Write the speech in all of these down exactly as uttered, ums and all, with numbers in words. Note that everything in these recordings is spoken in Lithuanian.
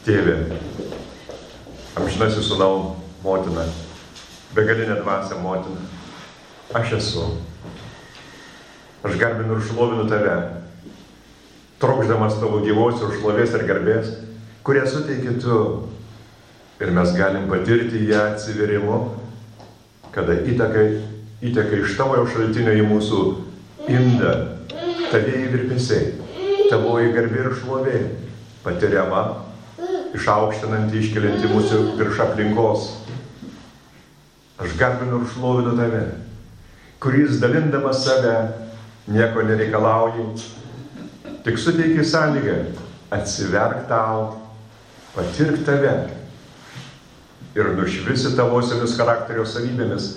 Tėve, amžinasis Sūnau motina, begalinė dvasia motina, aš esu. Aš garbinu ir šlovinu tave, trokšdamas tavo gyvosios šlovės ir garbės, kurią suteiki tu. Ir mes galim patirti ją atsiverimu, kada įteka, įteka iš tavo šaltinio į mūsų indą, tavieji virpesiai, tavoji garbė ir šlovė, patiriama, išaukštinanti, iškelianti mūsų virš aplinkos. Aš garbinu ir šlovinu tave, kuris dalindamas save nieko nereikalauji, tik suteiki sąlygą, atsiverk tau, patirk tave ir nušvisi tavosiomis charakterio savybėmis.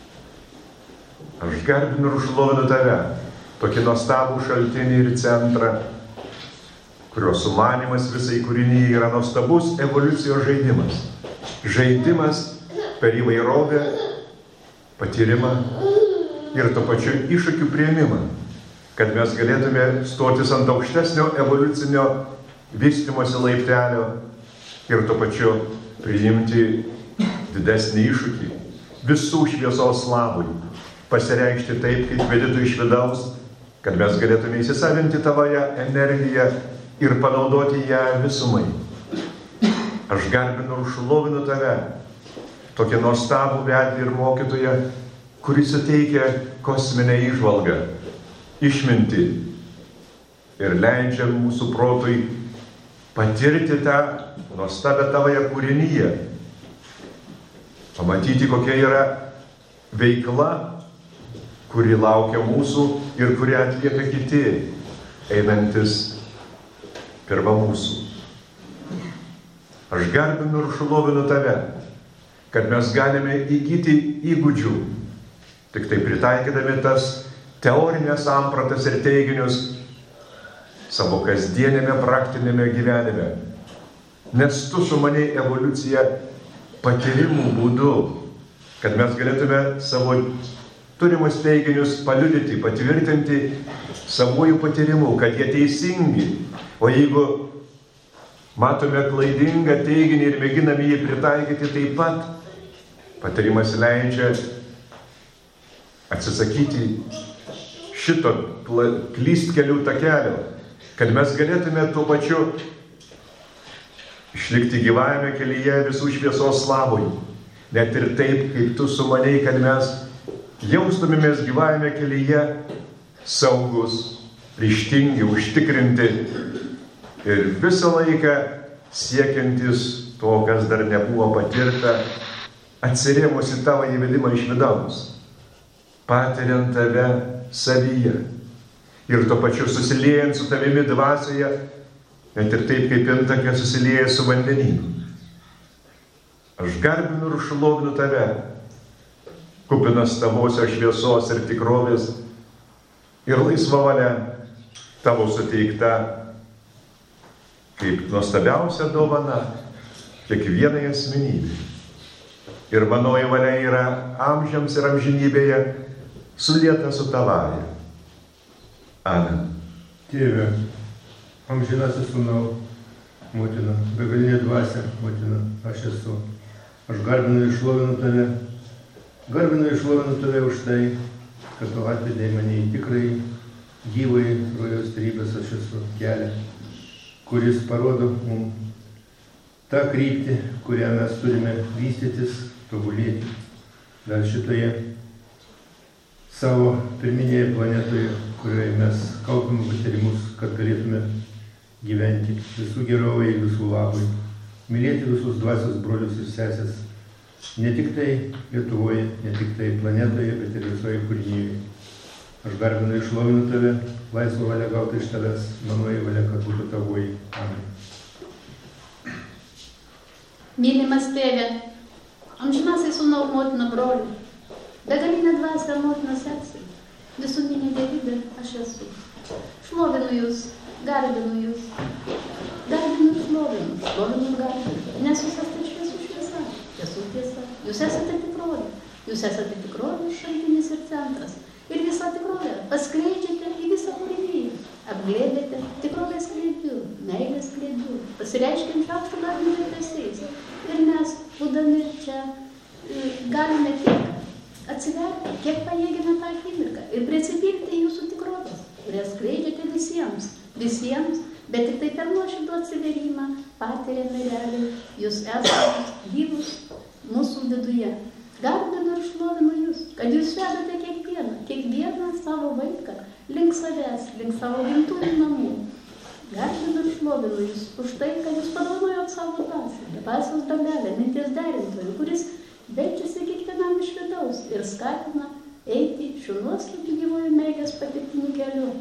Aš garbinu ir šlovinu tave, tokį nuostabų šaltinį ir centrą, kurio sumanimas visai kūrinyje yra nuostabus evoliucijos žaidimas. Žaidimas per įvairovę, patyrimą ir to pačiu iššūkių priėmimą, kad mes galėtume stotis ant aukštesnio evoliucinio vystymosi laiptelio ir to pačiu priimti didesnį iššūkį visų šviesos labui, pasireikšti taip, kaip vedytų iš vidaus, kad mes galėtume įsisavinti tavoje energiją ir panaudoti ją visumai. Aš garbinu ir šlovinu tave, tokį nuostabų vedlį ir mokytoją, kuris suteikia kosminę įžvalgą, išmintį ir leidžia mūsų protui patirti tą nuostabę tavoje kūrinyje, pamatyti, kokia yra veikla, kuri laukia mūsų ir kuri atlieka kiti, einantis pirma mūsų. Aš garbinu ir šlovinu tave, kad mes galime įgyti įgūdžių, tik tai pritaikydami tas teorinės sampratas ir teiginius savo kasdienėme praktinėme gyvenime. Nes tu sumanei evoliuciją patyrimų būdu, kad mes galėtume savo turimus teiginius paliudyti, patvirtinti savųjų patyrimų, kad jie teisingi. O jeigu matome klaidingą teiginį ir mėginame jį pritaikyti taip pat, patyrimas leidžia atsisakyti šito klystkelių takelio, kad mes galėtume tuo pačiu išlikti gyvajame kelyje visų šviesos labui. Net ir taip, kaip tu sumanei, kad mes jaustumėmės gyvajame kelyje saugus, ryžtingi, užtikrinti ir visą laiką siekiantis to, kas dar nebuvo patirta, atsirėmus į tavo įvedimą iš vidaus, patiriant tave savyje ir to pačiu susiliejant su tavimi dvasioje, net ir taip, kaip intakė susilieja su vandenynu. Aš garbinu ir šlovinu tave, kupinas tavosios šviesos ir tikrovės ir laisva valia tavo suteikta kaip nuostabiausia dovana kiekvienai asmenybei. Ir manoji valia yra amžiams ir amžinybėje sulieta su tavaja. Amen. Tėve, amžinasis Sūnau, motina, begalinė dvasia, motina, aš esu. Aš garbinu ir šlovinu tave, garbinu ir šlovinu tave už tai, kad tu atvedei mane į tikrai gyvai rojos trybės aš esu kelią, kuris parodo mums tą kryptį, kurią mes turime vystytis, tobulėti. Dar šitoje savo pirminėje planetoje, kurioje mes kaupiame patyrimus, kad galėtume gyventi visų gerovai, visų labui, mylėti visus dvasios brolius ir sesės, ne tik tai Lietuvoje, ne tik tai planetoje, bet ir visoje kūrinyje. Aš garbinu ir šlovinu tave, laisvą valią gauti iš tavęs, manoji valia, kad būtų tavoji. Amen. Mylimas tėve, amžinasis Sūnau, motina, broli, begalinė dvasia, motina, sesė, visuminė dievybė, aš esu. Šlovinu jūs, garbinu jūs, garbinu ir šlovinu, šlovinu ir garbinu, nes jūs esate šviesų šviesa, šviesų tiesa, jūs esate tikrovė, jūs esate tikrovės šaltinis ir centras. Ir visą tikrovę paskleidžiate į visą kūriniją. Apglėbėte tikrovės skleidžiu, meilės skleidžiu, pasireiškiant šaukšto garbinio virpesiais. Ir mes, būdami čia, galime tiek atsiverti, kiek pajėgime tą akimirką ir prisipilti jūsų tikrovės, kurias skleidžiate visiems, visiems, bet tik tai per nuoširdų atsiverimą patiriame realiai, jūs esate gyvus mūsų viduje. Garbinu ir šlovinu jūs, kad jūs vedate kiekvieną, kiekvieną savo vaiką link savęs, link savo gimtųjų namų. Garbinu ir šlovinu jūs už tai, kad jūs padovanojot savo dvasią, dvasios dalelę, minties derintojų, kuris verčiasi kiekvienam iš vidaus ir skatina eiti šiuo nuostabiu gyvųjų meilės patirtiniu keliu,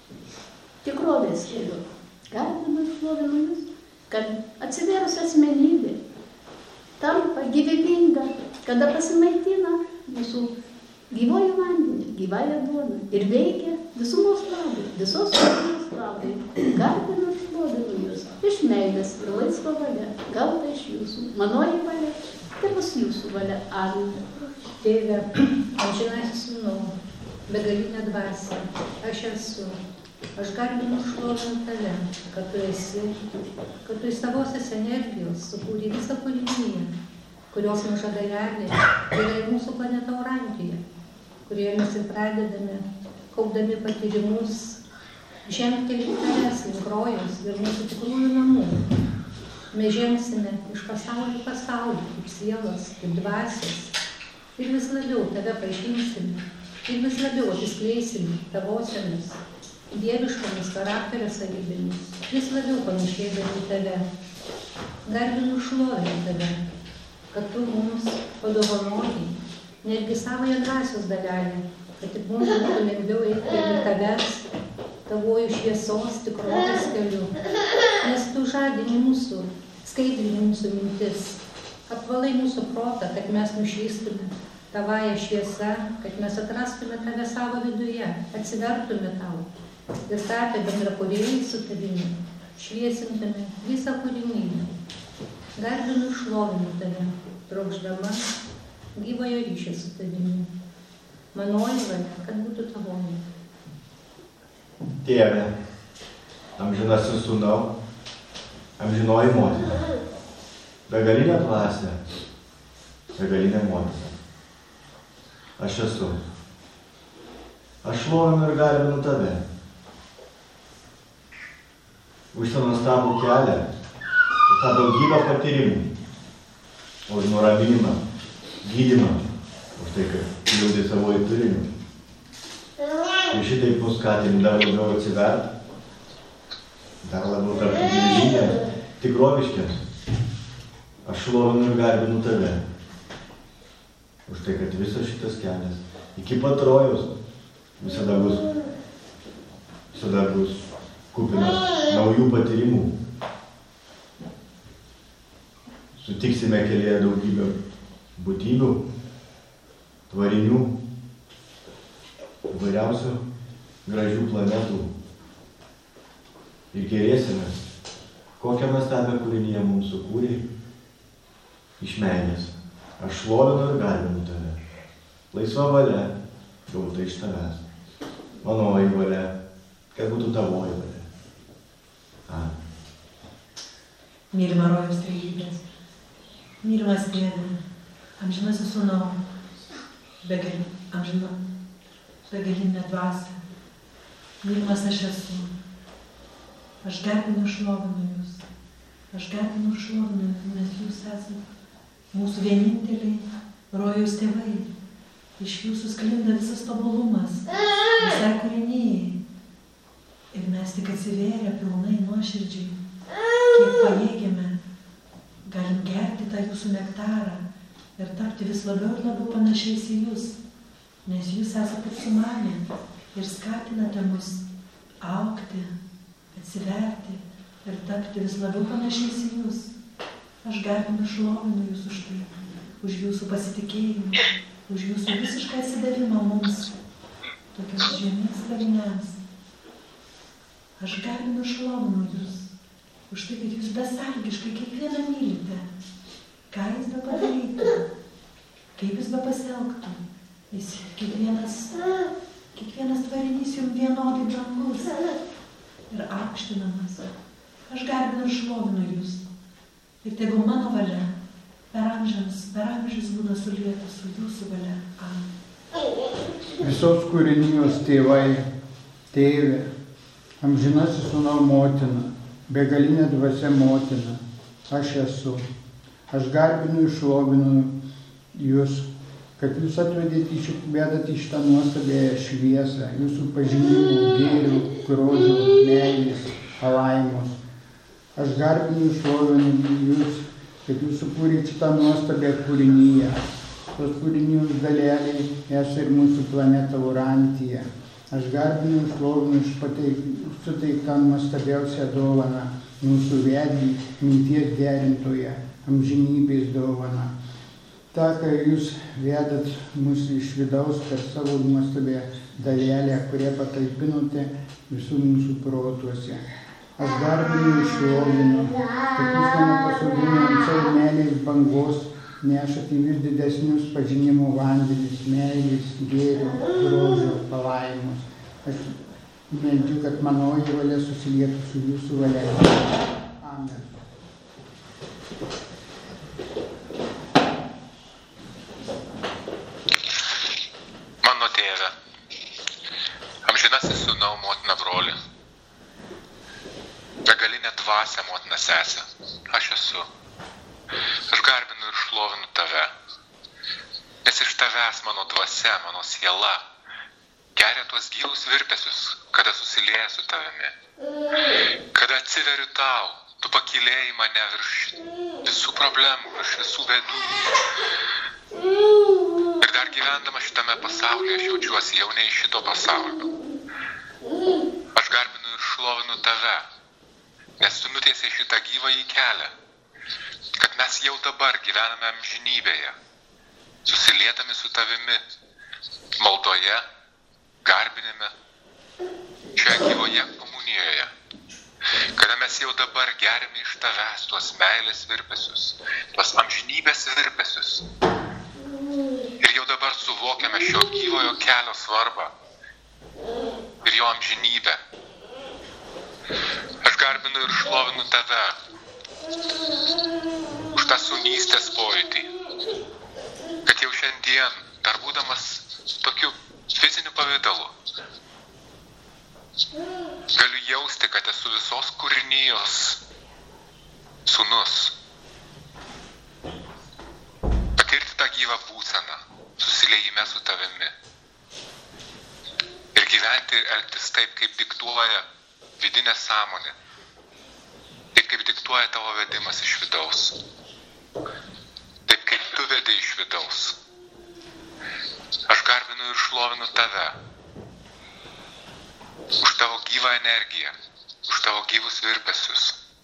tikrovės keliu. Garbinu ir šlovinu jūs, kad atsivėrus asmenybė tampa gyvybinga, kada pasimaitina mūsų gyvojų vandenį, gyvąją duoną ir veikia visumos labui, visos kūrinės labui. Garbinu ir šlovinu jūs iš meilės ir laisvo valia, gauta iš jūsų, manoji valia, tai bus jūsų valia. Amen. Tėve, amžinasis sūnau, begalinė dvasia, aš esu. Aš garbinu ir šlovinu tave, kad tu esi, kad tu iš savosios energijos sukūrė visą kūriniją, kurios maža dalelė yra ir mūsų planeta Urantija, kurioje mes ir pradedame, kaupdami patyrimus, žengti link tavęs, link rojaus ir mūsų tikrųjų namų. Mes žengsime iš pasaulio į pasaulį, kaip sielas, kaip dvasios, ir vis labiau tave pažinsime, ir vis labiau atsiskleisime tavosiamis dieviškomis charakterio savybėmis, vis labiau panašėdami į tave. Garbinu šlovinu tave, kad tu mums padovanojai netgi savoje dvasios dalelę, kad tik mums būtų lengviau eiti link tavęs, tavojų šviesos, tikrovės keliu, nes tu žadini mūsų, skaidrini mūsų mintis, apvalai mūsų protą, kad mes nušvystume tavąją šviesą, kad mes atrastume tave savo viduje, atsivertume tau ir tapę bendrakūrėjai su tavimi, šviesintume visą kūrinybę. Garbinu ir šlovinu tave, trokšdama gyvojo ryšio su tavimi. Manoji valia, kad būtų tavoji. Tėve, amžinasis sūnau, amžinoji motina, begalinė dvasia, begalinė motina. Aš esu. Aš šlovinu ir garbinu tave. Už tą nuostabų kelią, už tą daugybę patyrimų, už nuraminimą, gydymą, už tai, kad jaudai savoji turinį. Ir šitaip mus skatini dar labiau atsiverti, dar labiau tarpti gyvybinėms, tikroviškiams. Aš šlovinu ir garbinu tave. Už tai, kad visas šitas kelias iki pat rojaus visada bus, visada bus kupinas naujų patyrimų. Sutiksime kelyje daugybę būtybių, tvarinių, įvairiausių gražių planetų. Ir gerėsimės, kokią nuostabią kūriniją mums sukūrė iš meilės. Aš šlovinu ir garbinu tave. Laisva valia, gauta iš tavęs. Manoji valia, kad būtų tavoji valia. Amen. Mylima rojaus trejybės, mylimas Tėve, amžinasis sūnau, begal, amžina, begalinė dvasia, mylimas aš esu. Aš garbinu ir šlovinu jūs. Aš garbinu ir šlovinu, nes jūs esate mūsų vieninteliai rojaus tėvai. Iš jūsų sklinda visas tobulumas, visai kūrinijai. Ir mes tik atsivėrę pilnai nuoširdžiai, kiek pajėgėme, galim gerti tą jūsų nektarą ir tapti vis labiau ir labiau panašiais į jūs, nes jūs esate sumanę ir skatinate mus augti, atsiverti ir tapti vis labiau panašiais į jūs. Aš garbinu šlovinu jūs už tai, už jūsų pasitikėjimą, už jūsų visišką atsidavimą mums, tokios žemės dariniams. Aš garbinu šlovinu jūs už tai, kad jūs besąlygiškai kiekvieną mylite, ką jis be padarytų, kaip jis be pasielgtų. Jis kiekvienas, kiekvienas tvarinys jums vienodai brangus ir aukštinamas. aš garbinu ir šlovinu jūs. Ir tegu mano valia per amžiams, per amžius būna sulieta su jūsų valia. Amen. Visos kūrinijos tėvai, tėvė, amžinasis sūnau motina, begalinė dvasia motina, aš esu. Aš garbinu ir šlovinu jūs, kad jūs atvedėte vedat į šitą nuostabėją šviesą, jūsų pažinimų, gėrių, grožio, meilės, palaimos. Aš garbinu ir šlovinu jūs, kad jūs sukūrėte šitą nuostabę kūrinyje. Tos kūrinijos daleliai esą ir mūsų planeta Urantija. Aš garbinu ir šlovinu iš suteiktą nuostabiausią dovaną, mūsų vedlį, minties derintoje, amžinybės dovaną. Ta, kai jūs vedat mus iš vidaus per savo nuostabę dalelę, kurią patalpinote visų mūsų protuose. Aš garbinu ir šlovinu, kad jūs mane pasodinę ant savo meilės bangos nešate vis didesnius pažinimo vandenis, meilės, gėrio, grožio, palaimos. Aš meldžiu, kad manoji valia susilietų su jūsų valia. Amen. Mano tėve, amžinasis sūnau, motina, broli, begalinė dvasia, motina, sesė, aš esu. Aš garbinu ir šlovinu tave, nes iš tavęs mano dvasia, mano siela geria tuos gyvus virpesius, kada susilieja su tavimi. Kada atsiveriu tau, tu pakylėjai mane virš visų problemų, virš visų bėdų. Ir dar gyvendama šitame pasaulyje aš jaučiuosi jau ne iš šito pasaulio. Aš garbinu ir šlovinu tave, nes tu nutiesiai šitą gyvąjį kelią, kad mes jau dabar gyvename amžinybėje, susilietami su tavimi, maldoje, garbinime, šioje gyvoje komunijoje, kada mes jau dabar gerime iš tavęs tuos meilės virpesius, tuos amžinybės virpesius. Ir jau dabar suvokiame šio gyvojo kelio svarbą ir jo amžinybę. Aš garbinu ir šlovinu tave už tą sūnystės pojūtį, kad jau šiandien, dar būdamas tokiu fiziniu pavidalu, galiu jausti, kad esu visos kūrinijos sūnus. Patirti tą gyvą būseną, susiliejime su tavimi. Ir gyventi ir elgtis taip, kaip diktuoja vidinė sąmonė. Taip, kaip diktuoja tavo vedimas iš vidaus. Taip, kaip tu vedi iš vidaus. Aš garbinu ir šlovinu tave už tavo gyvą energiją, už tavo gyvus virpesius.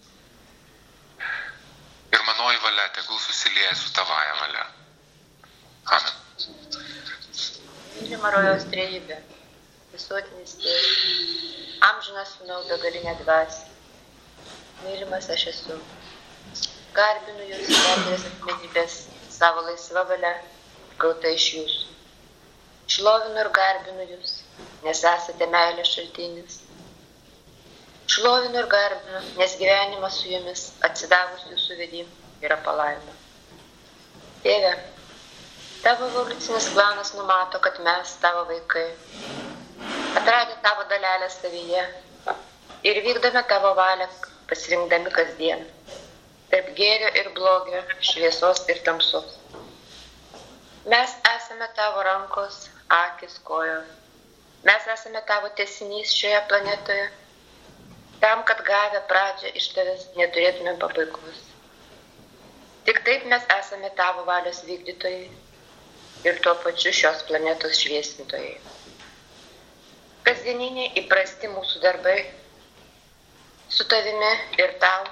Ir manoji valia tegul susilieja su tavaja valia. Amen. Mylima rojaus trejybė, visuotinis tėvas, amžinas sūnau begalinė dvasia. Mylimas aš esu. Garbinu jūs bendrės asmenybės savo laisvą valią, gauta iš jūsų. Šlovinu ir garbinu jūs, nes esate meilės šaltinis. Šlovinu ir garbinu, nes gyvenimas su jumis atsidavus jūsų vedim yra palaima. Tėve, tavo evoliucinis planas numato, kad mes, tavo vaikai, atradę tavo dalelę savyje ir vykdome tavo valią, pasirinkdami kasdien, tarp gėrio ir blogio, šviesos ir tamsos. Mes esame tavo rankos, akis, kojos. Mes esame tavo tęsinys šioje planetoje, tam, kad gavę pradžią iš tavęs neturėtume pabaigos. Tik taip mes esame tavo valios vykdytojai ir tuo pačiu šios planetos šviesintojai. Kasdieniniai įprasti mūsų darbai su tavimi ir tau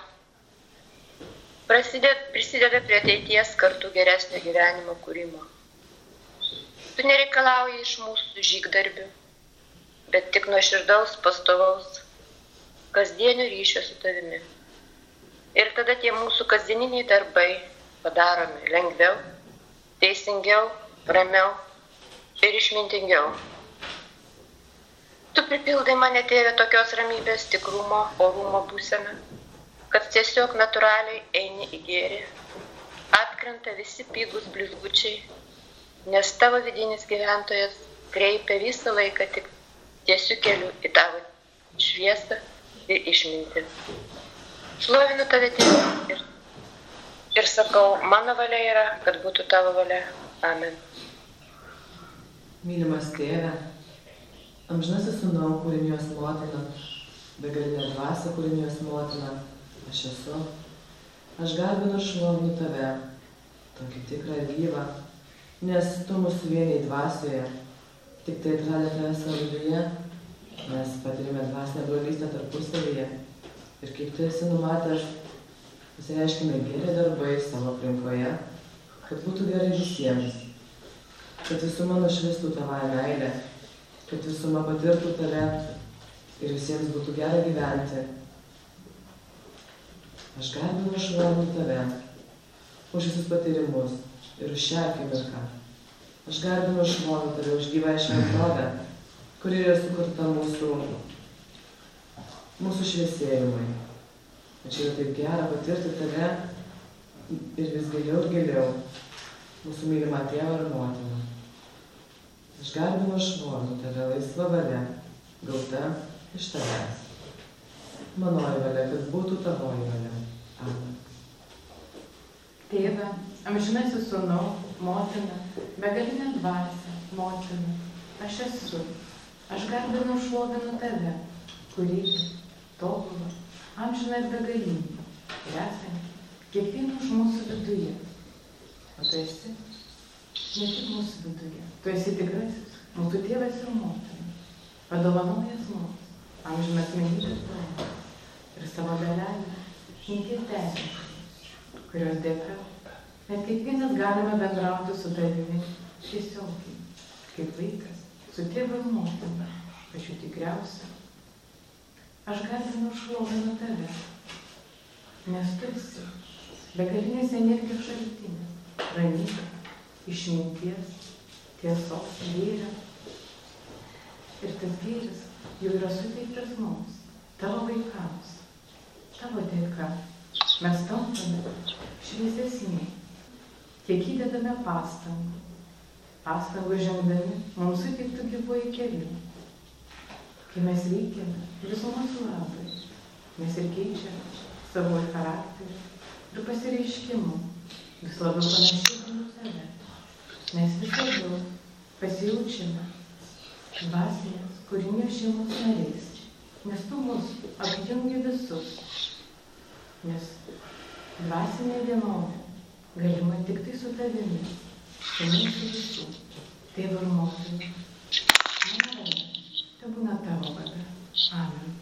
prisideda prie ateities kartu geresnio gyvenimo kūrimo. Tu nereikalauji iš mūsų žygdarbių, bet tik nuoširdaus, pastovaus, kasdienio ryšio su tavimi. Ir tada tie mūsų kasdieniniai darbai padaromi lengviau, teisingiau, ramiau ir išmintingiau. Tu pripildai mane, Tėve, tokios ramybės, tikrumo, orumo būseną, tiesiog natūraliai eini į gėrį, atkrenta visi pigūs blizgučiai, nes tavo vidinis gyventojas kreipia visą laiką tik tiesiu keliu į tavo šviesą ir išmintį. Šlovinu tave, Tėve, ir, ir sakau, mano valia yra, kad būtų tavo valia. Amen. Mylimas Tėve, amžinasis Sūnau, kūrinijos motina, begalinė dvasia, kūrinijos motina, aš esu. Aš garbinu ir šlovinu tave, tokį tikrą ir gyvą, nes tu mūsų vieniai dvasioje, tik taip žalia tave savo viduje, mes patirime dvasinę brolystę tarpusavyje. Ir kaip tu esi numatęs, pasireiškime geri darbai savo aplinkoje, kad būtų gerai visiems, kad visuma nušvistų tavąją meilę, kad visuma patirtų tave ir visiems būtų gera gyventi. Aš garbinu ir šlovinu tave už visus patyrimus ir už šią akimirką. Aš garbinu ir šlovinu tave už gyvą šventovę, kuri yra sukurta mūsų mūsų šviesėjimai. Čia yra taip gera patirti tave ir vis giliau ir giliau mūsų mylimą tėvą ir motiną. Aš garbinu ir šlovinu tave laisva valia, gauta iš tavęs. Manoji valia, kad būtų tavoji valia. Amen. Tėve, amžinasis Sūnau, motina, begalinė dvasia, motina, aš esu. Aš garbinu ir šlovinu tave, kuri tobulą, amžiną ir begalinį, ir esantį kiekvieną iš mūsų viduje. O tu esi ne tik mūsų viduje, tu esi tikrasis, mūsų tėvas ir motina, padovanojęs mums, amžinas asmenybės duoną ir savo dalelę, minties dešimtį, kurios dėka mes kiekvienas galime bendrauti su tavimi tiesiogiai, kaip vaikas, su tėvu ir motina, pačiu tikriausia. Aš garbinu ir šlovinu tave, nes tu esi begalinės energijos šaltinis, ramybė, išminties, tiesos, gėrio. Ir tas gėris jau yra suteiktas mums, tavo vaikams, tavo dėka. Mes tampame šviesesni, tiek įdedame pastangų, pastangų žengdami mums suteiktų gyvuoju keliu. Kai mes veikiame visumos labai, mes ir keičiame savo charakterį ir pasireiškimu, vis labiau panašėdami save, nes vis labiau pasijaučiame dvasinės kūrinijos šeimos nariais, nes tu mus apjungi visus, nes dvasinė vienovė galima tik tai su tavimi, su mūsų visų, tėvu ir motina. Tai būna tavo valia. Amen.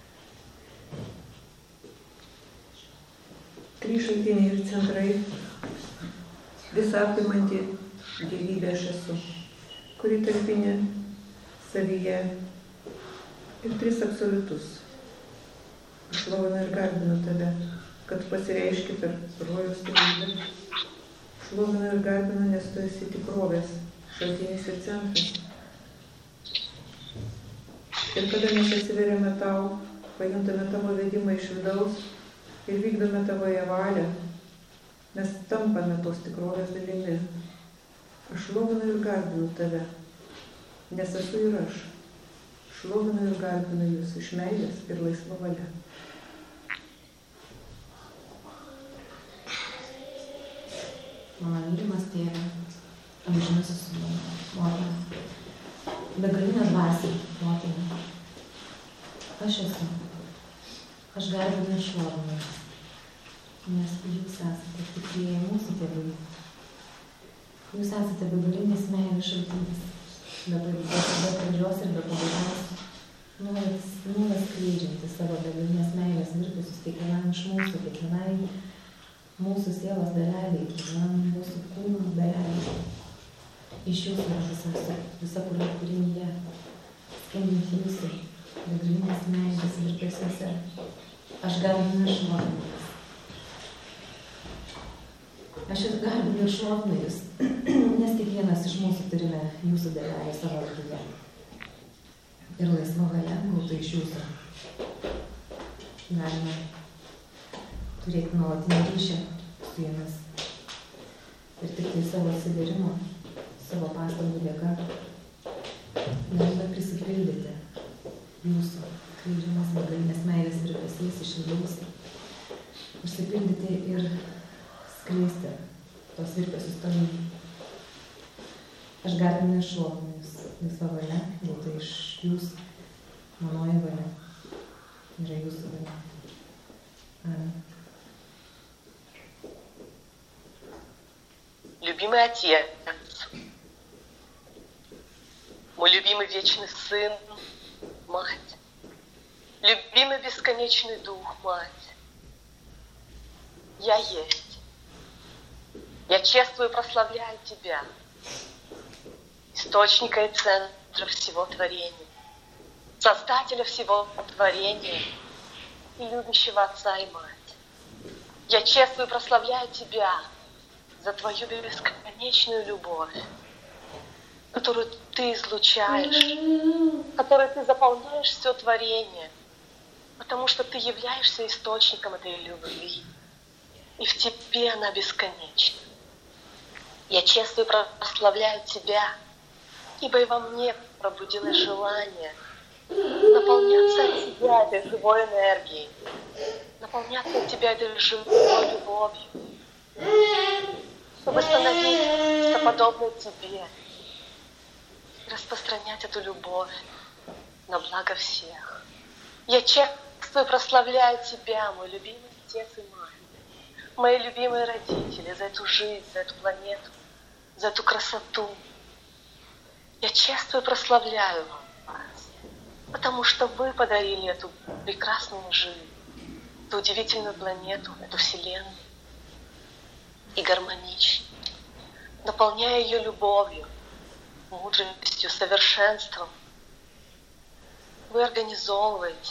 Trys šaltiniai ir centrai, visą apimanti gyvybė aš esu, kuri talpinė savyje ir tris absoliutus. Aš šlovinu ir garbinu tave, kad pasireiški per rojaus gyvybę. Šlovinu ir garbinu, nes tu esi tikrovės, šaltinis ir centras. Ir kada mes atsiveriame tau, pajuntame tavo vedimą iš vidaus ir vykdome tavoje valią, mes tampame tos tikrovės dalimi. Aš šlovinu ir garbinu tave, nes esu ir aš. Šlovinu ir garbinu jūs iš meilės ir laisva valia. Mano mylimas Tėve, amžinasis Sūnau, motina, begalinė dvasia, motina. Aš esu. Aš garbinu ir šlovinu, nes jūs esate tikrieji mūsų tėvai. Jūs esate begalinės meilės šaltinis, be pradžios ir be pabaigos, nuolat skleidžianti savo begalinės meilės virpesius kiekvienam iš mūsų, kiekvienai mūsų sielos daleliai, kiekvienam mūsų kūno daleliai. Iš jūsų yra visa, visa kūrinyje, skendinti jūsų begalinės meilės virpesiuose. Aš garbinu ir šlovinu jūs. Aš ir garbinu ir šlovinu jūs, nes kiekvienas iš mūsų turime jūsų dalelę savo viduje. Ir laisva valia gauta iš jūsų. Galime turėti nuolatinį ryšį su jumis. Ir tik tai savo atsidėrimo, savo pastangų dėka galime prisipildyti jūsų skleidžiamas begalinės meilės virpesiais iš vidaus, užsipildyti ir skleisti tos virpesius tolyn. Aš garbinu ir šlovinu jūs, laisva valia, būtų iš jūs, manoji valia, yra jūsų valia. Amen. Любимый Отец, мой любимый Вечный Сын, Мать, любимый Бесконечный Дух, Мать, я есть. Я чествую и прославляю Тебя, Источника и Центра всего творения, Создателя всего творения и любящего Отца и Мать. Я чествую и прославляю Тебя за Твою бесконечную любовь, которую Ты излучаешь, которой Ты заполняешь все творение, потому что Ты являешься источником этой любви, и в Тебе она бесконечна. Я чествую и прославляю Тебя, ибо и во мне пробудилось желание наполняться от Тебя этой живой энергией, наполняться от Тебя этой живой любовью, чтобы становиться подобной Тебе и распространять эту любовь на благо всех. Я чествую и прославляю Тебя, мой любимый Отец и Мать, мои любимые родители, за эту жизнь, за эту планету, за эту красоту. Я чествую и прославляю вас, потому что вы подарили эту прекрасную жизнь, эту удивительную планету, эту Вселенную, и гармонично, наполняя ее любовью, мудростью, совершенством. Вы организовываете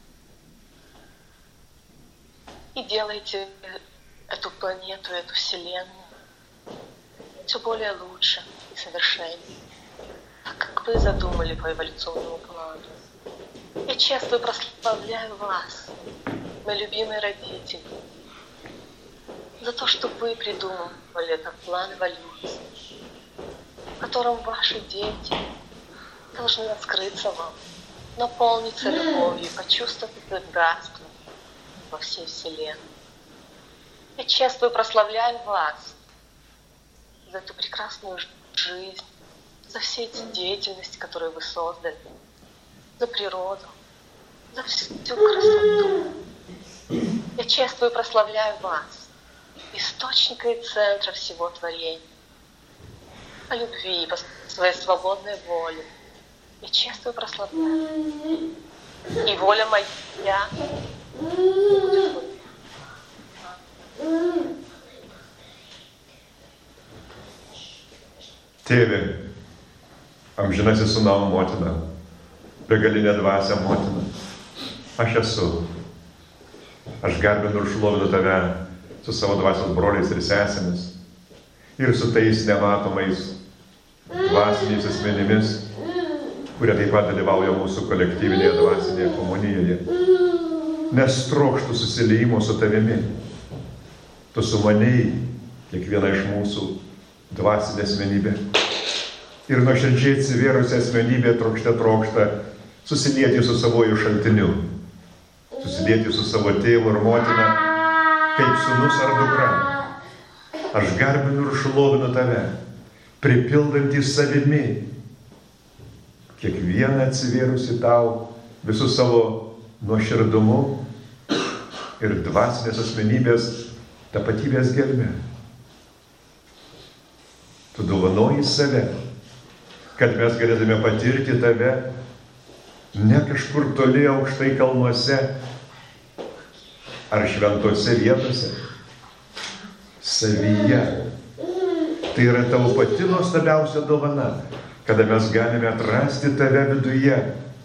и делаете эту планету, эту Вселенную все более лучше и совершеннее, так как вы задумали по эволюционному плану. Я чествую и прославляю вас, мои любимые родители, за то, что вы придумали этот план эволюции, в котором ваши дети должны раскрыться вам, наполниться любовью, почувствовать богатство во всей Вселенной. Я чествую и прославляю вас за эту прекрасную жизнь, за все эти деятельности, которые вы создали, за природу, за всю красоту. Я чествую и прославляю вас, источника и центра всего творения, о любви, по своей свободной воле. Я чествую и прославляю. И воля моя будет вот. Tėve, amžinasis sūnau motina, begalinė dvasia motina, aš esu. Aš garbinu ir šlovinu Tave su savo dvasios broliais ir sesėmis ir su tais nematomais dvasiniais asmenimis, kurie taip pat dalyvauja mūsų kolektyvinėje dvasinėje komunijoje. Nes trokštų susiliejimo su Tavimi. Tu sumanei kiekvieną iš mūsų dvasinę asmenybę. Ir nuoširdžiai atsivėrusi asmenybė trokšte trokšta susilieti su savoju šaltiniu, susilieti su savo tėvu ir motina, kaip sūnus ar dukra. Aš garbinu ir šlovinu Tave, pripildantį savimi, kiekvieną atsivėrusi Tau visų savo nuoširdumu ir dvasinės asmenybės tapatybės gelme. Tu dovanoji save, kad mes galėtume patirti Tave ne kažkur toli aukštai kalnuose ar šventose vietose, savyje. Tai yra Tavo pati nuostabiausia dovana, kada mes galime atrasti Tave viduje.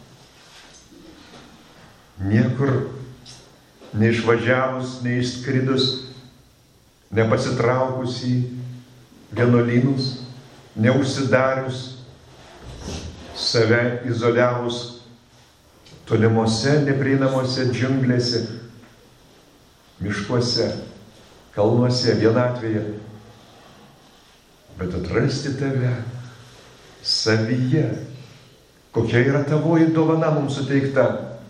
Niekur neišvažiavus, neišskridus, nepasitraukus į vienuolynus, neužsidarius, save izoliavus tolimose, neprieinamose džiunglėse. miškuose, kalnuose, vienatvėje, bet atrasti tave savyje. Kokia yra tavoji dovana mums suteikta?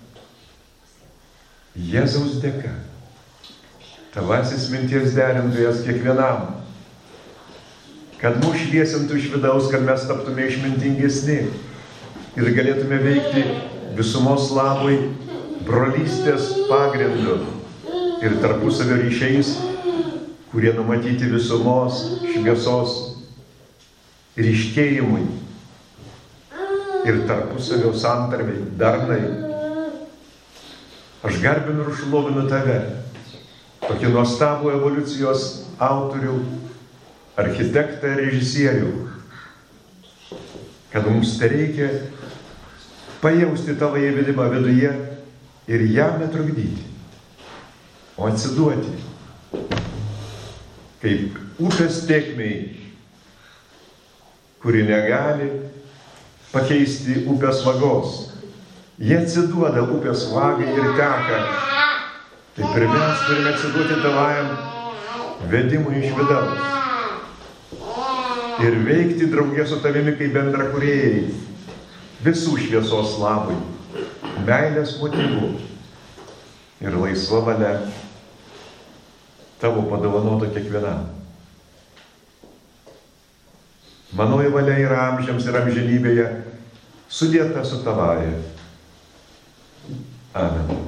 Jėzaus dėka. Tavasis minties derintojas kiekvienam. Kad mūsų šviesintų iš vidaus, kad mes taptume išmintingesni ir galėtume veikti visumos labui brolystės pagrindu ir tarpusavio ryšiais, kurie numatyti visumos šviesos ryškėjimui ir tarpusavio santarvei, darnai. Aš garbinu ir šlovinu tave, tokį nuostabų evoliucijos autorių, architektą ir režisierių, kad mums tai reikia pajausti tavo įvedimą viduje ir jam netrukdyti, o atsiduoti, kaip upės tėkmei, kuri negali pakeisti upės vagos. Jie atsiduoda upės vagai ir teka. Taip ir mes turime atsiduoti tavajam vedimui iš vidaus ir veikti draugė su tavimi kaip bendrakūrėjai visų šviesos labui, meilės motyvų ir laisva valia tavo padovanota kiekvienam. Manoji valia yra amžiams ir amžinybėje sudėta su tavaja. Amen.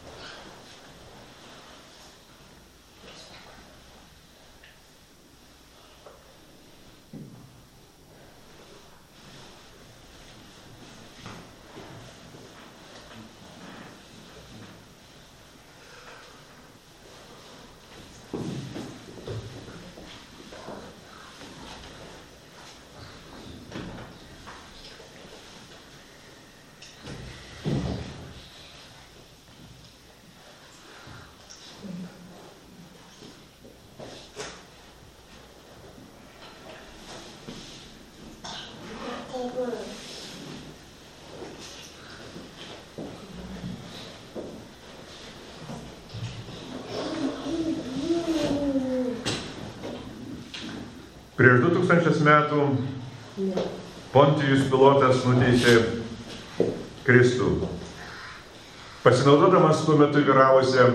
Prieš du tūkstančius metų Pontijus Pilotas nuteisė Kristų, pasinaudodamas tuo metu vyravusią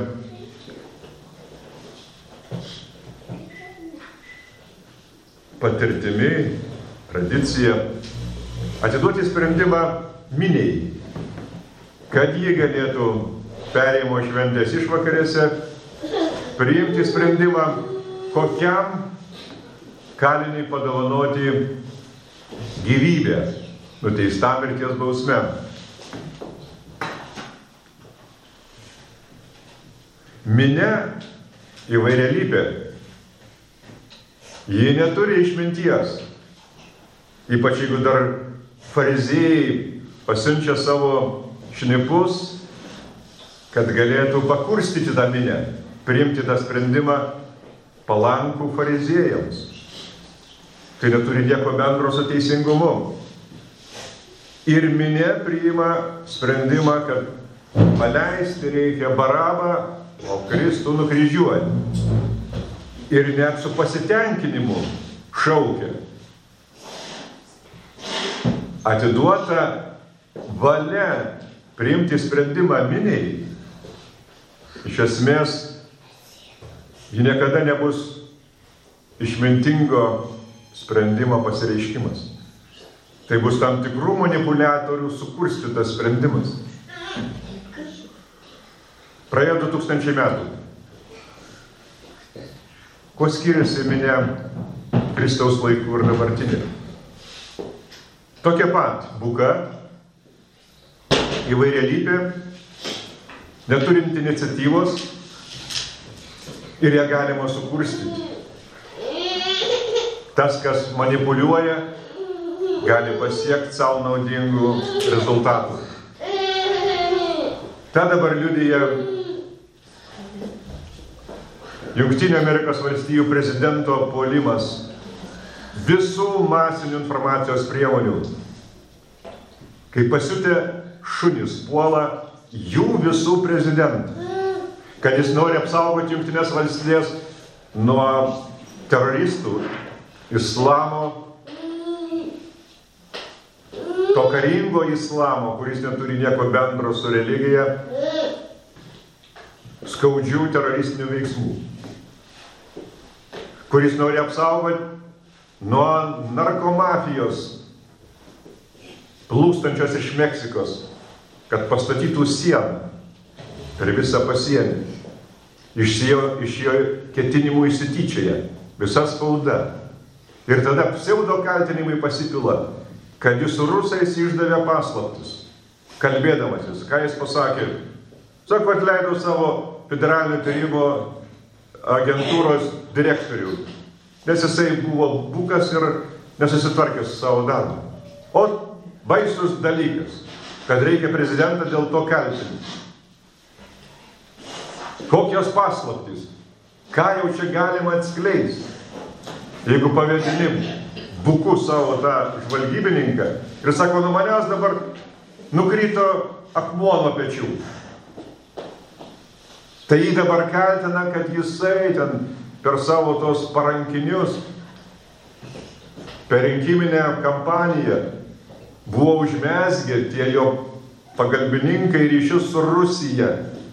patirtimi, tradiciją, atiduoti sprendimą miniai, kad ji galėtų perėjimo šventės išvakarėse priimti sprendimą, kokiam kaliniui padovanoti gyvybę, nuteistam mirties bausme. Minia įvairialypė. Ji neturi išminties. Ypač jeigu dar fariziejai pasiunčia savo šnipus, kad galėtų pakurstyti tą minią, priimti tą sprendimą palankų fariziejams. Tai neturi nieko bendro su teisingumu. Ir minia priima sprendimą, kad paleisti reikia Barabą, o Kristų nukryžiuoti. Ir net su pasitenkinimu šaukia. Atiduota valia priimti sprendimą miniai, iš esmės, ji niekada nebus išmintingo sprendimo pasireiškimas. Tai bus tam tikrų manipuliatorių sukurstytas sprendimas. Praėjo du tūkstančiai metų. Kuo skiriasi minia Kristaus laikų ir dabartinė? Tokia pat buka, įvairialypė, neturinti iniciatyvos ir ją galima sukurstyti. Tas, kas manipuliuoja, gali pasiekti savo naudingų rezultatų. Ta dabar liudija Jungtinių Amerikos valstijų prezidento puolimas visų masinių informacijos priemonių. Kai pasiutę šunys puola jų visų prezidentą. kad jis nori apsaugoti Jungtinės valstijas nuo teroristų, islamo, to karingo islamo, kuris neturi nieko bendro su religija, skaudžių teroristinių veiksmų, kuris nori apsaugoti nuo narkomafijos plūstančios iš Meksikos, kad pastatytų sieną per visą pasienį. Iš jo, iš jo ketinimų įsityčioja visa spauda. Ir tada pseudo kaltinimai pasipila, kad jis su rusais išdavė paslaptis, kalbėdamasis. Ką jis pasakė? Sako, atleido savo federalinio tyrimo agentūros direktorių, nes jisai buvo bukas ir nesusitvarkęs savo darbą. O baisus dalykas, kad reikia prezidentą dėl to kaltinti. Kokios paslaptys? Ką jau čia galima atskleisti? Jeigu pavedinim buku savo tą žvalgybininką ir sako, nuo manęs dabar nukrito akmuo nuo pečių. Tai jį dabar kaltina, kad jisai ten per savo tos parankinius, per rinkiminę kampaniją buvo užmezgę tie jo pagalbininkai ryšius su Rusija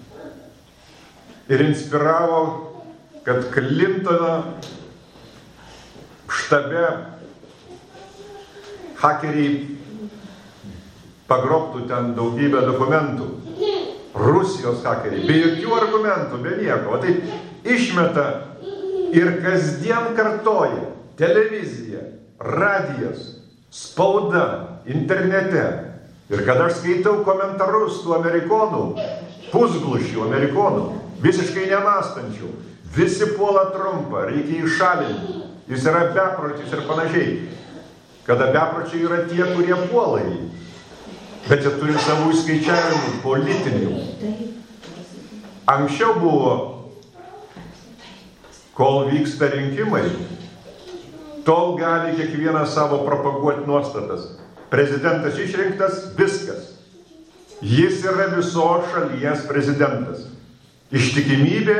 ir inspiravo, kad Klintono štabe hakeriai pagrobtų ten daugybę dokumentų. Rusijos hakeriai, be jokių argumentų, be nieko. O tai išmeta ir kasdien kartoja televizija, radijas, spauda, internete. Ir kada aš skaitau komentarus tų amerikonų, pusglušių amerikonų, visiškai nemastančių, visi puola Trumpą, reikia įšalinti, jis yra beprotis ir panašiai. Kada bepročiai yra tie, kurie puola jį. Bet jie turi savų įskaičiavimų politinių. Anksčiau buvo, kol vyksta rinkimai, tol gali kiekvienas savo propaguoti nuostatas. Prezidentas išrinktas, viskas. Jis yra visos šalies prezidentas. Ištikimybė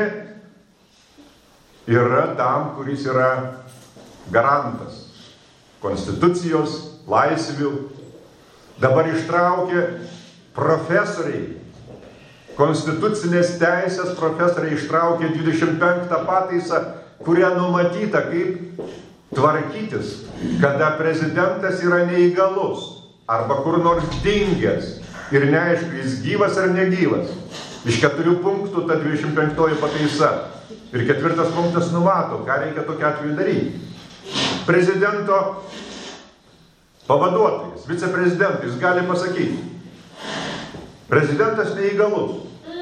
yra tam, kuris yra garantas konstitucijos, laisvių. Dabar ištraukė profesoriai, konstitucinės teisės profesoriai ištraukė dvidešimt penktą pataisą, kuria numatyta, kaip tvarkytis, kada prezidentas yra neįgalus arba kur nors dingęs ir neaišku, jis gyvas ar negyvas. Iš keturių punktų ta dvidešimt penktoji pataisa. Ir ketvirtas punktas numato, ką reikia tokiu atveju daryti. Prezidento pavaduotojas, viceprezidentas gali pasakyti, prezidentas neįgalus.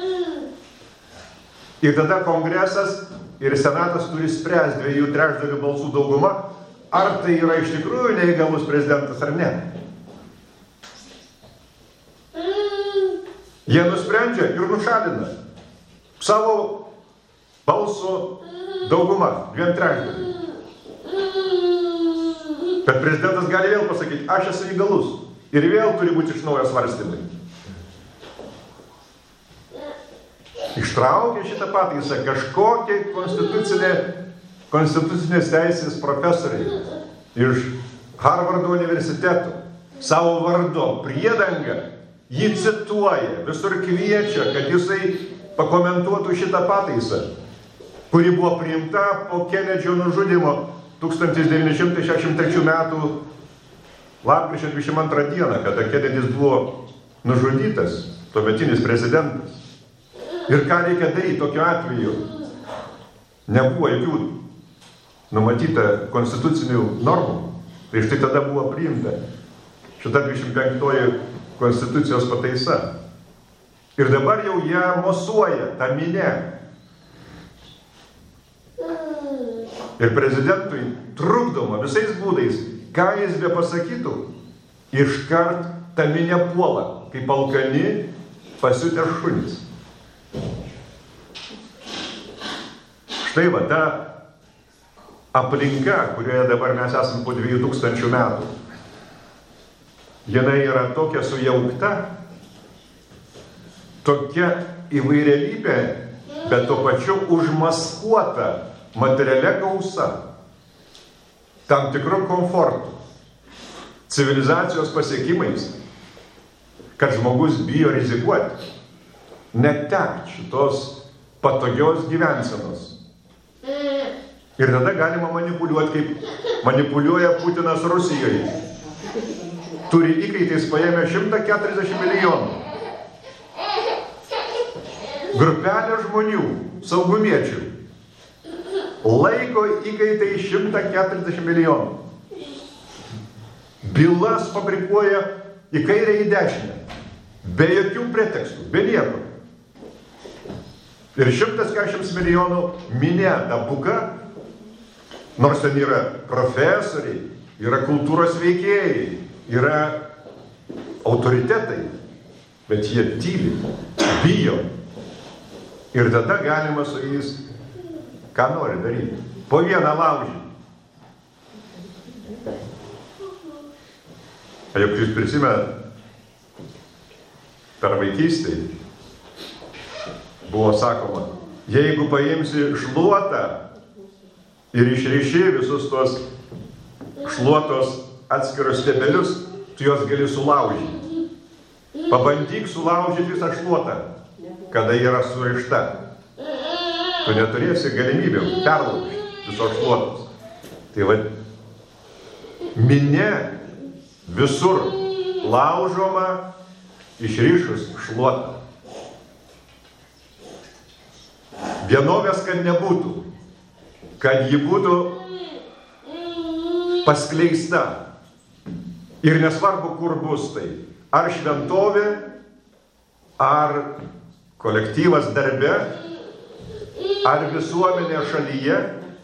Ir tada kongresas ir senatas turi spręsti dviejų trečdalių balsų daugumą, ar tai yra iš tikrųjų neįgalus prezidentas ar ne. Jie nusprendžia ir nušalina savo balsų daugumą, dviem trečdalių. Bet prezidentas gali vėl pasakyti, aš esu įgalus. Ir vėl turi būti iš naujo svarstymai. Ištraukė šitą pataisą kažkokie konstitucinė, konstitucinės teisės profesoriai iš Harvardo universiteto savo vardo priedangą jį cituoja, visur kviečia, kad jisai pakomentuotų šitą pataisą, kuri buvo priimta po Kenedžio nužudymo tūkstantis devyni šimtai šešiasdešimt trečių metų lapkričio dvidešimt antrą dieną, kada Kenedis buvo nužudytas, tuometinis prezidentas. Ir ką reikia daryti tokiu atveju? Nebuvo jokių numatyta konstitucinių normų. Tai štai tada buvo priimta šita dvidešimt penktoji konstitucijos pataisa. Ir dabar jau ją mosuoja ta minia. Ir prezidentui trukdoma visais būdais, ką jis be pasakytų, iškart ta minia puola, kaip alkani pasiutę šunys. Štai va, ta aplinka, kurioje dabar mes esame po dviejų tūkstančių metų, jinai yra tokia sujaukta, tokia įvairialybė bet tuo pačiu užmaskuota materialia gausa, tam tikru komfortu, civilizacijos pasiekimais, kad žmogus bijo rizikuoti, netekti šitos patogios gyvensenos. Ir tada galima manipuliuoti, kaip manipuliuoja Putinas Rusijoje. Turi įkaitais paėmę šimtą keturiasdešimt milijonų. Grupelė žmonių, saugumiečių, laiko įkaitai šimtą keturiasdešimt milijonų. Bylas fabrikuoja į kairę, į dešinę, be jokių pretekstų, be nieko. Ir šimtas keturiasdešimt milijonų minėta buka, nors ten yra profesoriai, yra kultūros veikėjai, yra autoritetai, bet jie tyli, bijo. Ir tada galima su jais, ką nori daryti, po vieną laužį. A juk jūs prisimenat, per vaikystę buvo sakoma, jeigu paimsi šluotą ir išriši visus tos šluotos atskirus stiebelius, tu juos gali sulaužyti. Pabandyk sulaužyti visą šluotą, kada yra surišta. Tu neturėsi galimybę perlaužti visos šluotos. Tai va, minia visur laužoma išrišus šluotą. Vienovės, kad nebūtų, kad ji būtų paskleista. Ir nesvarbu, kur bus tai. Ar šventovė, ar kolektyvas darbe, ar visuomenė šalyje,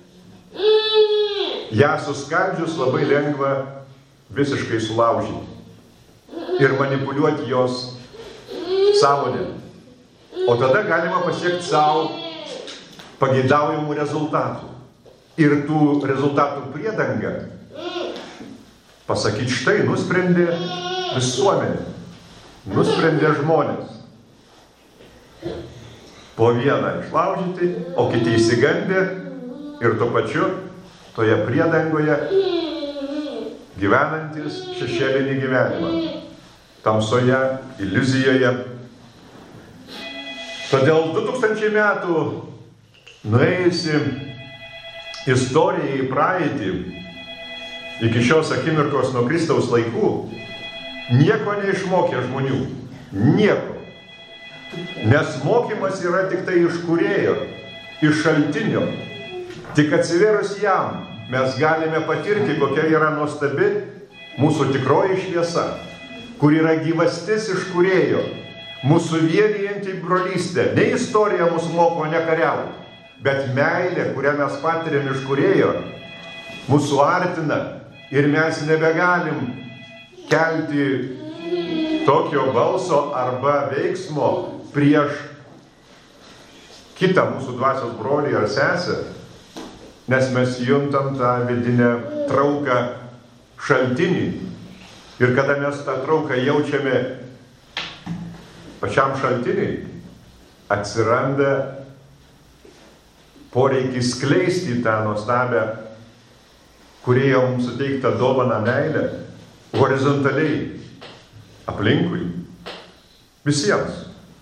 ją suskaldžius labai lengva visiškai sulaužyti ir manipuliuoti jos sąmonę. O tada galima pasiekti savo pageidaujamų rezultatų. Ir tų rezultatų priedanga pasakyti, štai nusprendė visuomenė, nusprendė žmonės. Po vieną išlaužyti, o kiti įsigandė ir tuo pačiu toje priedangoje gyvenantis šešėlinį gyvenimą, tamsoje, iliuzijoje. Todėl du tūkstančiai metų nuėjusi istorija į praeitį, iki šios akimirkos nuo Kristaus laikų, nieko neišmokė žmonių. Nieko. Nes mokymas yra tik tai iš kūrėjo, iš šaltinio. Tik atsivėrus jam mes galime patirti, kokia yra nuostabi mūsų tikroji šviesa, kur yra gyvastis iš kūrėjo, mūsų vienijanti brolystė. Ne istorija mus moko nekariauti, bet meilė, kurią mes patiriam iš kūrėjo, mūsų artina ir mes nebegalim kelti tokio balso arba veiksmo prieš kitą mūsų dvasios brolį ar sesę, nes mes juntam tą vidinę trauką šaltinį. Ir kada mes tą trauką jaučiame pačiam šaltiniui, atsiranda poreikis skleisti tą nuostabę, kurie mums suteikta dovana meilę, horizontaliai, aplinkui, visiems.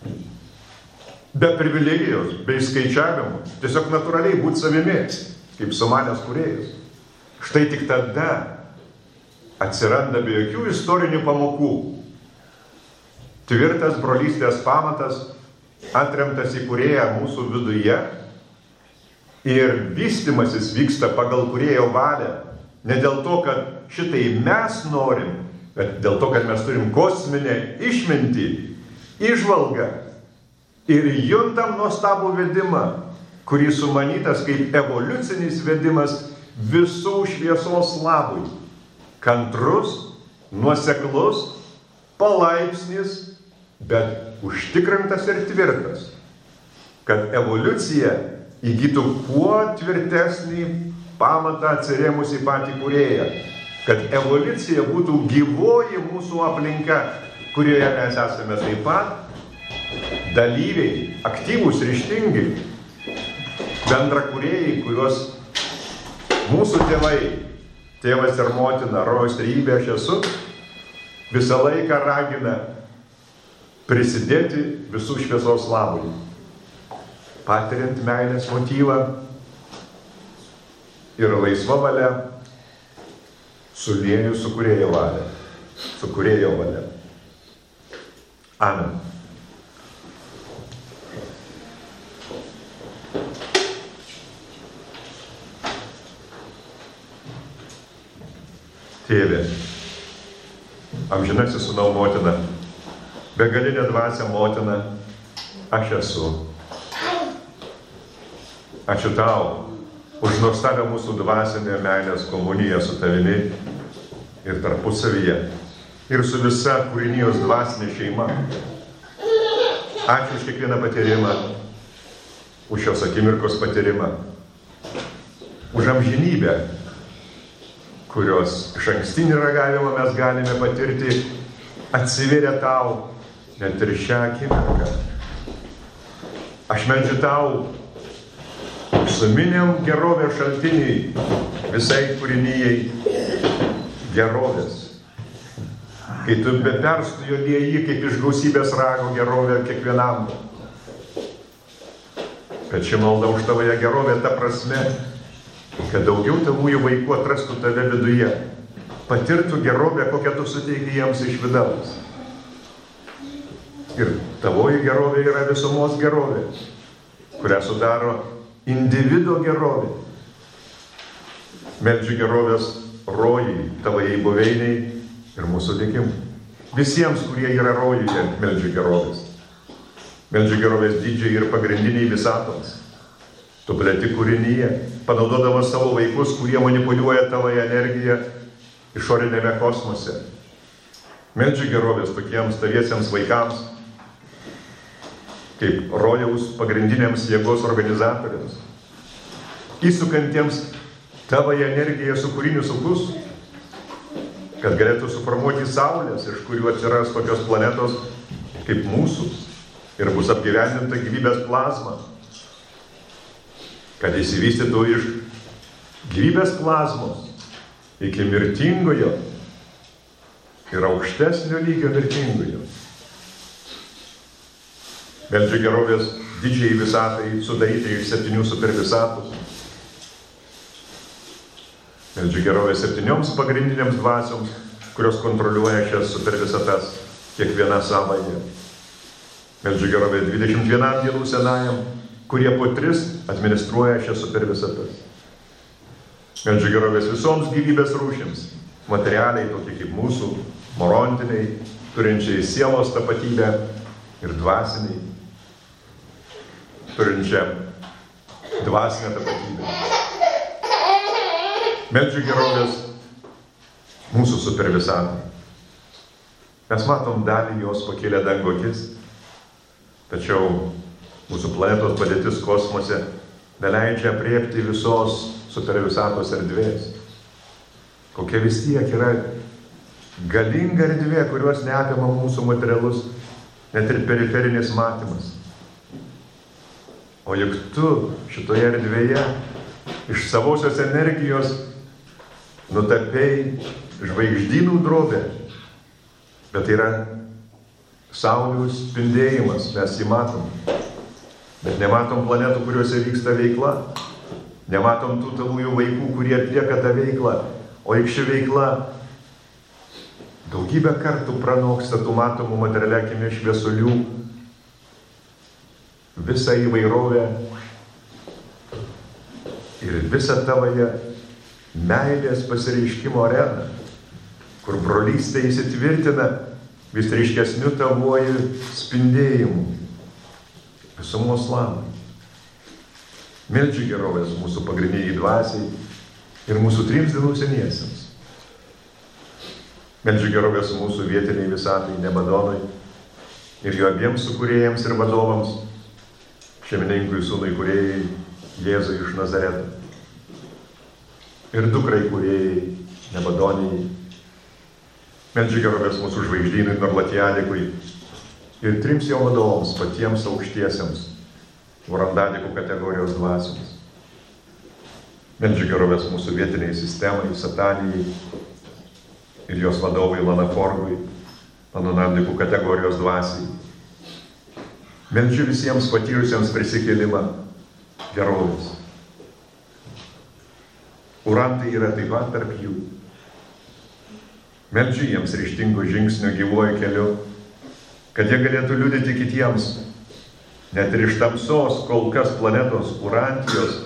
Be privilegijos, be įskaičiavimų, tiesiog natūraliai būti savimi, kaip sumanęs kūrėjas. Štai tik tada atsiranda be jokių istorinių pamokų tvirtas brolystės pamatas, atremtas į kūrėją mūsų viduje, ir vystymasis vyksta pagal kūrėjo valią. Ne dėl to, kad šitai mes norim, bet dėl to, kad mes turim kosminę išmintį, įžvalgą ir juntam nuostabų vedimą, kurį sumanytas kaip evoliucinis vedimas visų šviesos labui. Kantrus, nuoseklus, palaipsnis, bet užtikrintas ir tvirtas. Kad evoliucija įgytų kuo tvirtesnį pamatą atsirėmus į patį kūrėją. Kad evoliucija būtų gyvoji mūsų aplinka, kurioje mes esame taip pat dalyviai, aktyvūs, ryžtingi. bendrakūrėjai, kuriuos mūsų tėvai, tėvas ir motina, rojaus trejybė aš esu, visą laiką ragina prisidėti visų šviesos labui, patiriant meilės motyvą ir laisva valia suliejų su kūrėjo valia. Su kūrėjo valia. Amen. Tėve, amžinasis sūnau motina, begalinė dvasia motina, aš esu. Ačiū tau už nuostabią mūsų dvasinę meilės komuniją su tavimi ir tarpusavyje, ir su visa kūrinijos dvasinė šeima. Ačiū už kiekvieną patyrimą, už šios akimirkos patyrimą, už amžinybę, kurios iš ankstinį ragavimą mes galime patirti, atsiveria tau net ir šią akimirką. Aš meldžiu tau suminiam gerovės šaltiniai visai kūrinijai gerovės. Kai tu be perstojo lieji kaip iš gausybės rago gerovę kiekvienam. Bet ši malda už tavoje gerovę ta prasme, kad daugiau tavųjų vaikų atrastų tave viduje, patirtų gerovę, kokią tu suteiki jiems iš vidaus. Ir tavoji gerovė yra visumos gerovė, kurią sudaro individo gerovė. Meldžiu gerovės rojai, tavai buveiniai ir mūsų likimui. Visiems, kurie yra rojuje, meldžiu gerovės. Meldžiu gerovės didžiai ir pagrindiniai visatoms. Tu plėti kūrinyje, panaudodamas savo vaikus, kurie manipuliuoja tavo energiją išorinėme kosmose. Meldžiu gerovės tokiems taviesiems vaikams, kaip rojaus pagrindiniams jėgos organizatoriams, įsukantiems tavo energiją su kūriniu sukus, kad galėtų suformuoti saulės, iš kurių atsiras tokios planetos kaip mūsų ir bus apgyvendinta gyvybės plazma, kad įsivystytų iš gyvybės plazmos iki mirtingojo ir aukštesnio lygio mirtingojo. Meldžiu gerovės didžiai visatai sudarytai iš septynių supervisatų. Meldžiu gerovės septynioms pagrindinėms dvasioms, kurios kontroliuoja šias supervisatas kiekviena savaitė. Meldžiu gerovės dvidešimt vienam dienų senajam, kurie po tris administruoja šias supervisatas. Meldžiu gerovės visoms gyvybės rūšims, materialiai tokie kaip mūsų, morontiniai, turinčiai sielos tapatybę ir dvasiniai, turinčią dvasinę tapatybę. Meldžiu gerovės mūsų supervisatai. Mes matom dalį jos pakėlę dango akis, tačiau mūsų planetos padėtis kosmose neleidžia apriepti visos supervisatos erdvės. Kokia vis tiek yra galinga erdvė, kurios neapima mūsų materialus, net ir periferinis matymas. O juk tu šitoje erdvėje iš savosios energijos nutapei žvaigždynų drobę, bet tai yra saulių spindėjimas, mes jį matom. Bet nematom planetų, kuriuose vyksta veikla. Nematom tų tavųjų vaikų, kurie atlieka tą veiklą. O juk ši veikla daugybę kartų pranoksta tų matomų materialia akimi šviesulių visą įvairovę ir visą tavoje meilės pasireiškimo areną, kur brolystė įsitvirtina vis ryškesniu tavuoju spindėjimu. Visumos labui. Meldžiu gerovės mūsų pagrindiniai dvasiai ir mūsų trims dienų seniesiems. Meldžiu gerovės mūsų vietiniai visatai Nebadonui ir jo abiems sukūrėjams ir vadovams, šeimininkui sūnui kūrėjai Jėzui iš Nazareto ir dukrai kūrėjai Nebadonijai. Meldžiu gerovės mūsų žvaigždynui Norlatiadikui ir trims jo vadovams, patiems aukštiesiems, vorandadikų kategorijos dvasioms. Meldžiu gerovės mūsų vietiniai sistemai, Satanijai ir jos vadovai Lanaforgui, Manonandikų kategorijos dvasiai. Meldžiu visiems patyrusiems prisikėlimą gerovės. Urantai yra taip pat tarp jų. Meldžiu jiems ryžtingų žingsnių gyvuoju keliu, kad jie galėtų liudyti kitiems, net ir iš tamsos kol kas planetos Urantijos,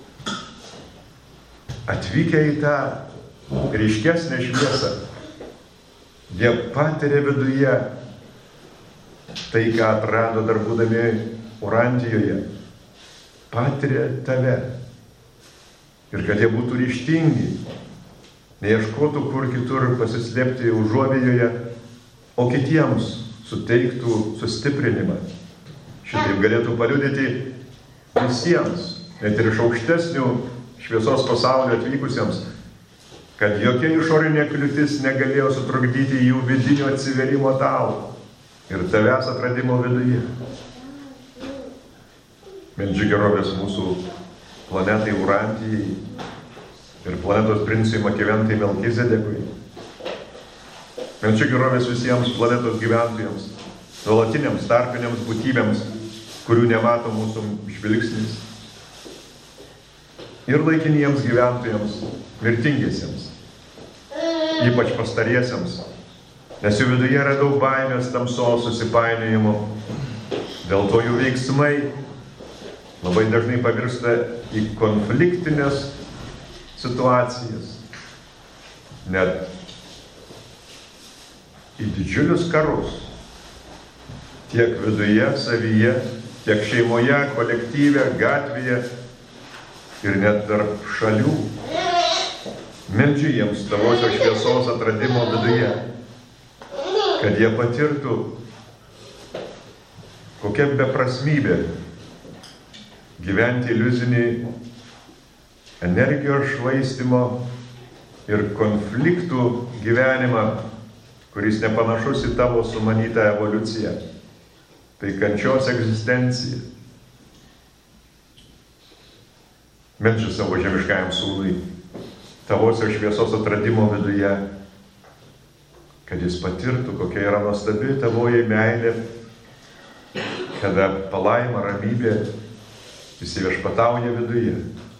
atvykę į tą ryškesnę šviesą, jie patiria viduje tai, ką atrado dar būdami Urantijoje, patiria tave. Ir kad jie būtų ryžtingi, neieškotų kur kitur pasislėpti užuovėjoje, o kitiems suteiktų sustiprinimą. Šitaip galėtų paliudyti visiems, net ir iš aukštesnių šviesos pasaulio atvykusiems, kad jokia išorinė kliūtis negalėjo sutrukdyti jų vidinio atsiverimo tau ir tavęs atradimo viduje. Meldžiu gerovės mūsų planetai Urantijai ir planetos princui Makiventai Melkizedekui. Meldžiu gerovės visiems planetos gyventojams, nuolatiniams tarpiniams būtybėms, kurių nemato mūsų žvilgsnis, ir laikiniems gyventojams, mirtingiesiems, ypač pastariesiems, nes jų viduje yra daug baimės, tamsos, susipainiojimo. Dėl to jų veiksmai labai dažnai pavirsta į konfliktinės situacijas, net į didžiulius karus, tiek viduje, savyje, tiek šeimoje, kolektyve, gatvėje ir net tarp šalių. Meldžiu jiems tavosios šviesos atradimo viduje, kad jie patirtų, kokia beprasmybė gyventi iliuzinį energijos švaistymo ir konfliktų gyvenimą, kuris nepanašus į tavo sumanytą evoliuciją. Tai kančios egzistencija. Meldžiu savo žemiškajam sūnui tavosios šviesos atradimo viduje, kad jis patirtų, kokia yra nuostabi tavoji meilė, kada palaima, ramybė įsiviešpatauja viduje.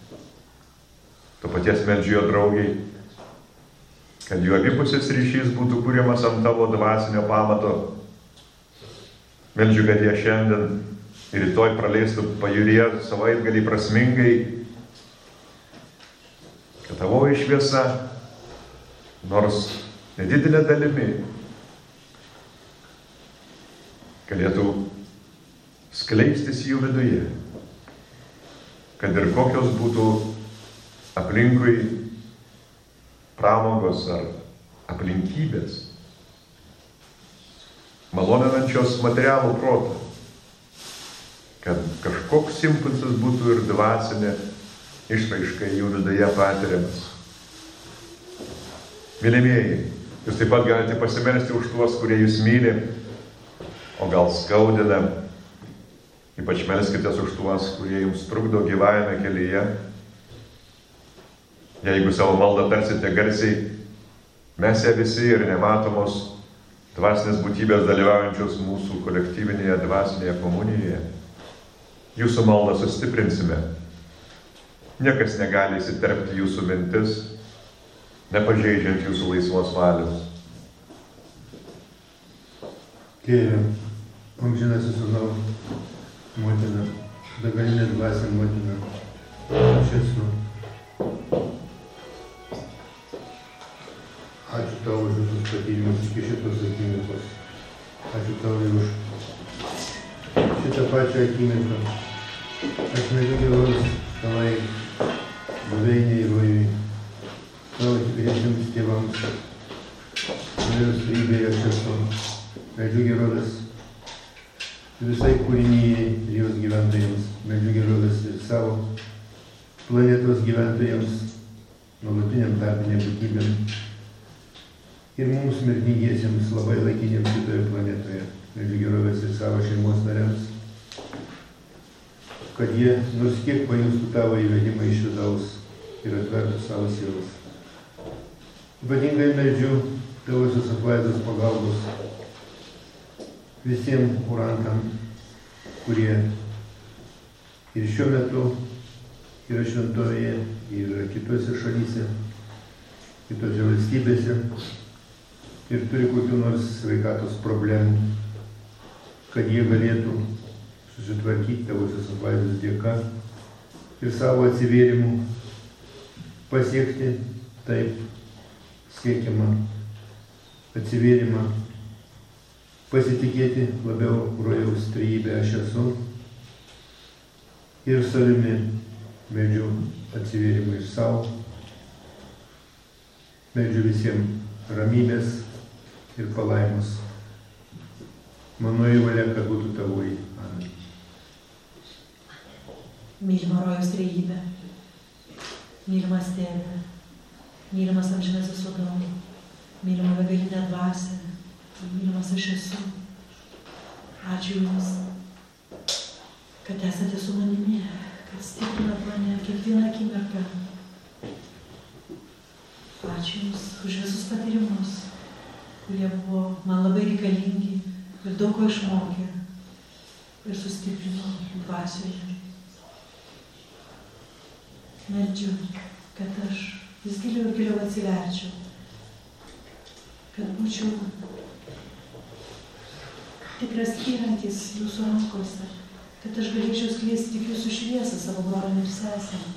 To paties meldžiu jo draugiai, kad jų abipusis ryšys būtų kuriamas ant tavo dvasinio pamato. Meldžiu, kad jie šiandien ir rytoj praleistų pajūryje savaitgalį prasmingai, kad tavoji šviesa, nors nedidelė dalimi, galėtų skleistis jų viduje, kad ir kokios būtų aplinkui pramogos ar aplinkybės, maloninančios materialų protą, kad kažkoks impulsas būtų ir dvasinė išraiška jų viduje patiriamas. Mylimieji, jūs taip pat galite pasimelsti už tuos, kurie jūs myli, o gal skaudina. Ypač melskitės už tuos, kurie jums trukdo gyvajame kelyje. Jeigu savo maldą tarsite garsiai, mes ją visi ir nematomos dvasinės būtybės dalyvaujančios mūsų kolektyvinėje dvasinėje komunijoje. Jūsų maldą sustiprinsime. Niekas negali įsiterpti jūsų mintis, nepažeidžiant jūsų laisvos valios. Tėve, amžinasis sūnau, motina, begalinė dvasia motina, aš esu. Ačiū tau už visus patyrimus iki šitos akimirkos. Ačiū tau už šitą pačią akimirką. Aš meldžiu gerovės tavai buveiniai rojui, tavo tikriesiems tėvams, kurios rybėje aš esu. Meldžiu gerovės visai kūrinijai ir jos gyventojams. Meldžiu gerovės ir savo planetos gyventojams, nuolatiniam tarpiniam būtybėm ir mums mirtingiesiems labai laikiniams šitoje planetoje. Meldžiu gerovės ir savo šeimos nariams, kad jie nors kiek pajustų tavo įvedimą iš vidaus, ir atvertų savo sielas. Ypatingai meldžiu Tėvosios apvaizdos pagalbos visiems kurantam, kurie ir šiuo metu yra šventovėje, ir kitose šalyse, kitose valstybėse ir turi kokių nors sveikatos problemų, kad jie galėtų susitvarkyti Tėvosios apvaizdos dėka ir savo atsivėrimų pasiekti taip siekiamą atsivėrimą, pasitikėti labiau rojaus trejybę aš esu ir savimi meldžiu atsivėrimą iš savo, meldžiu visiems ramybės ir palaimos. Manoji valia, kad būtų tavoji. Amen. Mylima rojaus trejybė, mylimas Tėve, mylimas amžinasis Sūnau, mylima begalinė dvasia, mylimas aš esu. Ačiū Jums, kad esate su manimi, kad stiprinat mane kiekvieną akimirką. Ačiū Jums už visus patyrimus, kurie buvo man labai reikalingi ir daug ko išmokė ir sustiprino dvasioje. Meldžiu, kad aš vis giliau ir giliau atsiverčiau, kad būčiau tikras įrankis Jūsų rankose, kad aš galėčiau skleisti tik Jūsų šviesą savo broliam ir sesėm.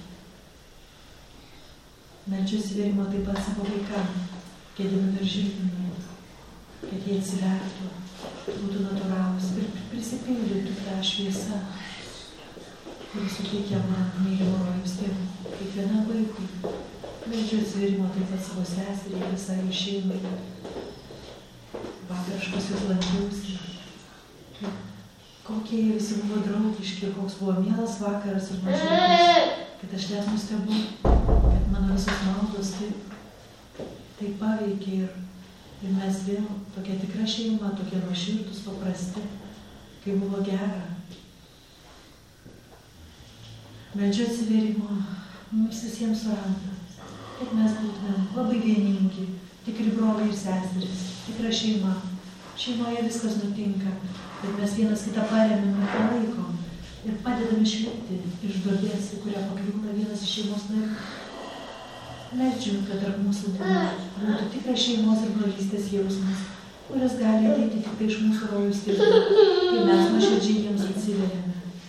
Meldžiu atsivėrimo taip pat savo vaikam, kėdėmi per žilvinį, kad jie atsivertų, būtų natūralūs ir prisipildytų tą šviesą, kuri suteikia man mylimo rojaus Tėvų, kiekvienam vaikui. Meldžiu atsivėrimo taip pat savo seseriai, visai jų šeimai. Vakar aš pas juos lankiausi. Kokie jie visi buvo draugiški, koks buvo mielas vakaras ir nuoširdus, kad aš net nustebau, kad mano visos maldos taip, taip paveikė ir, ir mes vėl tokia tikra šeima, tokie nuoširdus, paprasti, kai buvo gera. Meldžiu atsivėrimo mums visiems surandant, kad mes būtumėm labai vieningi, tikri broliai ir seserys, tikra šeima. Šeimoje viskas nutinka, bet mes vienas kitą paremiam ir palaikom ir padedam išlipti iš duobės, į kurią pakliūna vienas iš šeimos narių. Meldžiu, kad tarp mūsų būtų tikras šeimos ir brolystės jausmas, kuris gali ateiti tik tai iš mūsų rojaus Tėvų, kai mes nuoširdžiai jiems atsiveriame.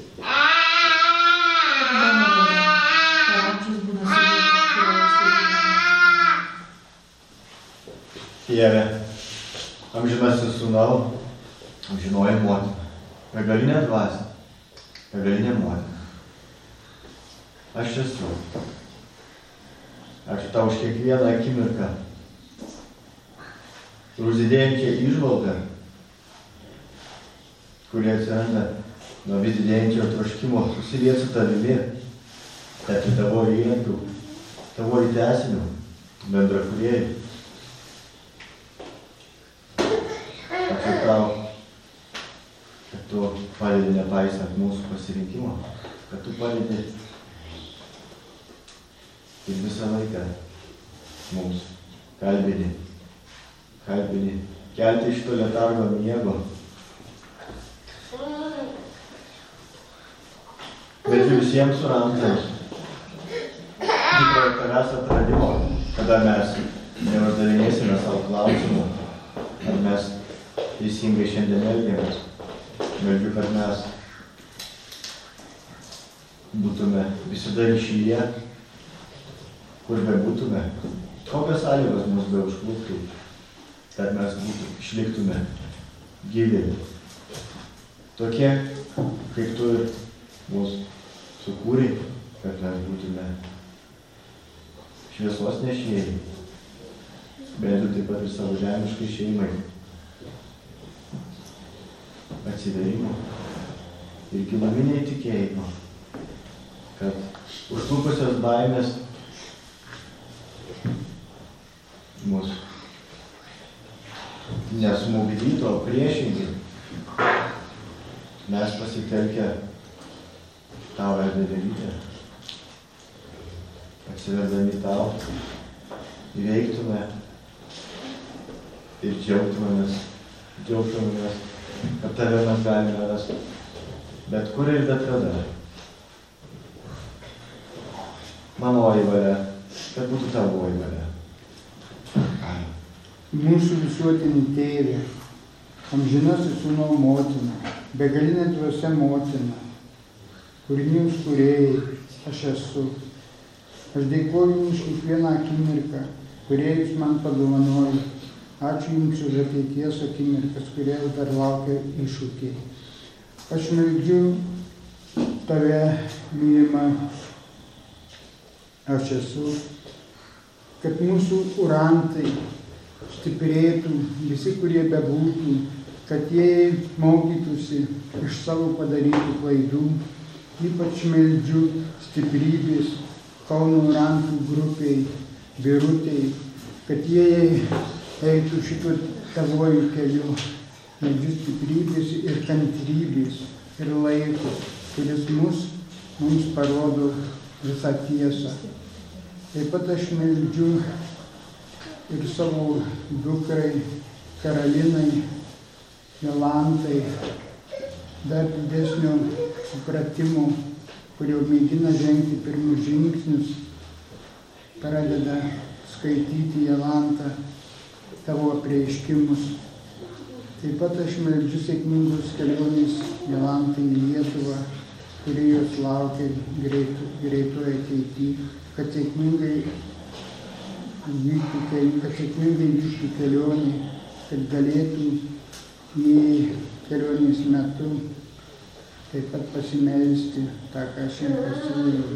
Tėve, amžinasis Sūnau, amžinoji motina, begalinė dvasia, begalinė motina. Aš esu. Ačiū Tau už kiekvieną akimirką ir už didėjančią įžvalgą, kurie atsiranda nuo vis didėjančio troškimo susilieti su Tavimi, tapti Tavoji įrankiu, Tavoji tęsiniu, bendrakūrėjai. Ačiū Tau, kad Tu padedi nepaisant mūsų pasirinkimo, kad Tu padedi ir visą laiką mums kalbini, kalbini, kelti iš to letargo miego. Meldžiu visiems surantams tikrojo Tavęs atradimo, kada mes neuždavinėsime savo klausimų, ar mes teisingai šiandien elgiamės. Meldžiu, kad mes būtume visada ryšyje, kur be būtume, kokios sąlygos mus be užkluptų, kad mes būtų, išliktume gyvi. Tokie, kaip Tu ir mus sukūrei, kad mes būtume šviesos nešėjai, bet taip pat ir savo žemiškai šeimai. Atsiverimo ir giluminiai tikėjimo, kad užklupusios baimės mus nesmugdytų, o priešingai mes pasitelkę Tavo didelybę atsiverdami tau, įveiktume ir džiaugtumėmės, džiaugtumėmės, kad tave mes galime rasti. Bet kur ir bet kada. Manoji valia, kad būtų tavoji valia. Amen. Mūsų visuotinį tėvę, amžinasis sūnau motina, begalinė dvasia motina, kūrinijos kūrėjai, aš esu. Aš dėkoju Jums kiekvieną akimirką, kurie Jūs man padovanojo. Ačiū Jums už ateities akimirkas, kurie dar laukia iššūkiai. Aš meldžiu Tave, mylima, aš esu, kad mūsų urantai stiprėtų, visi, kurie bebūtų, kad jie mokytųsi iš savo padarytų klaidų. Ypač meldžiu stiprybės Kauno urantų grupiai, Birutei, kad jie eitų šito tavojų keliu. Meldžiu stiprybės ir kantrybės ir laiko, kuris mus, mums parodo visą tiesą. Taip pat aš meldžiu ir savo dukrai Karolinai, Jolantai, dar didesnio supratimo, kurio mėgina žengti pirmus žingsnius, pradeda skaityti Jolanta tavo apreiškimus. Taip pat aš meldžiu sėkmingos kelionės Jolantai į Lietuvą, kurie jos laukia greitu, greitoje ateityje, kad sėkmingai vyktų, kad sėkmingai vyktų kelionė, kad galėtų į kelionės metu taip pat pasimelsti tą, ką aš jam pasiūliau.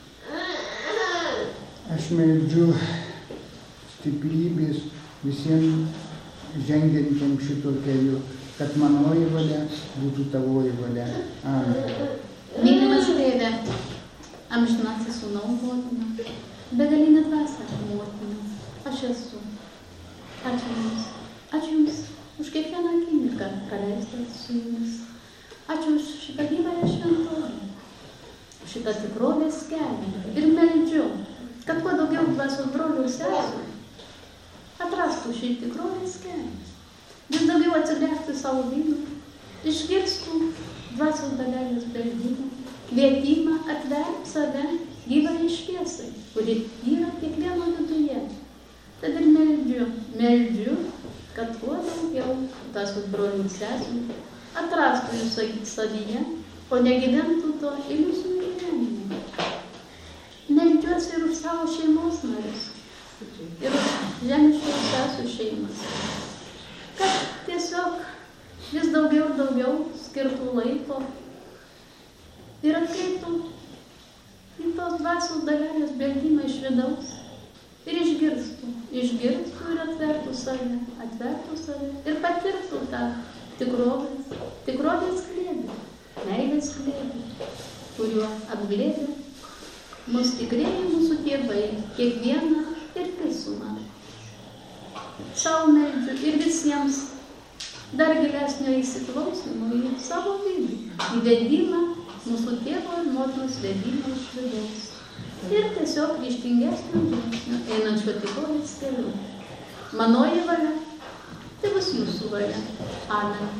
Aš meldžiu stiprybės visiems žengiantiem šito keliu, kad manoji valia būtų tavoji valia. Amen. Mylimas tėve, amžinasis sūnau motina, begalinė dvasia motina, aš esu. Ačiū Jums. Ačiū Jums už kiekvieną akimirką praleistą su Jumis. Ačiū už šitą gyvąją šventovę, šitą tikrovės kelią. Ir meldžiu, kad kuo daugiau dvasios brolių ir sesų atrastų šį tikrovės kelią. Vis daugiau atsigręžtų savo vidų, išgirstų dvasios dalelės beldimą, kvietimą atverti save gyvai šviesai, kuri yra kiekvieno viduje. Tad ir meldžiu, meldžiu, kad kuo daugiau dvasios brolių ir sesų atrastų jūsų savyje, o negyventų to iliuzinio gyvenimo. Meldžiuosi ir už savo šeimos narius, ir už žemiškų sesų šeimas, kad tiesiog vis daugiau ir daugiau skirtų laiko ir atkreiptų į tos dvasios dalelės beldimą iš vidaus ir išgirstų, išgirstų ir atvertų save, atvertų save ir patirtų tą tikrovės, tikrovės glėbį, meilės glėbį, kuriuo apglėbė mus tikrieji mūsų tėvai, kiekvieną ir visumą. Sau meldžiu ir visiems dar gilesnio įsiklausimo į savo vidų, įvedimą mūsų tėvo ir motinos vedimą iš vidaus. Ir tiesiog ryžtingesnio žingsnio einančio tikrovės keliu. Manoji valia, tai bus jūsų valia. Amen.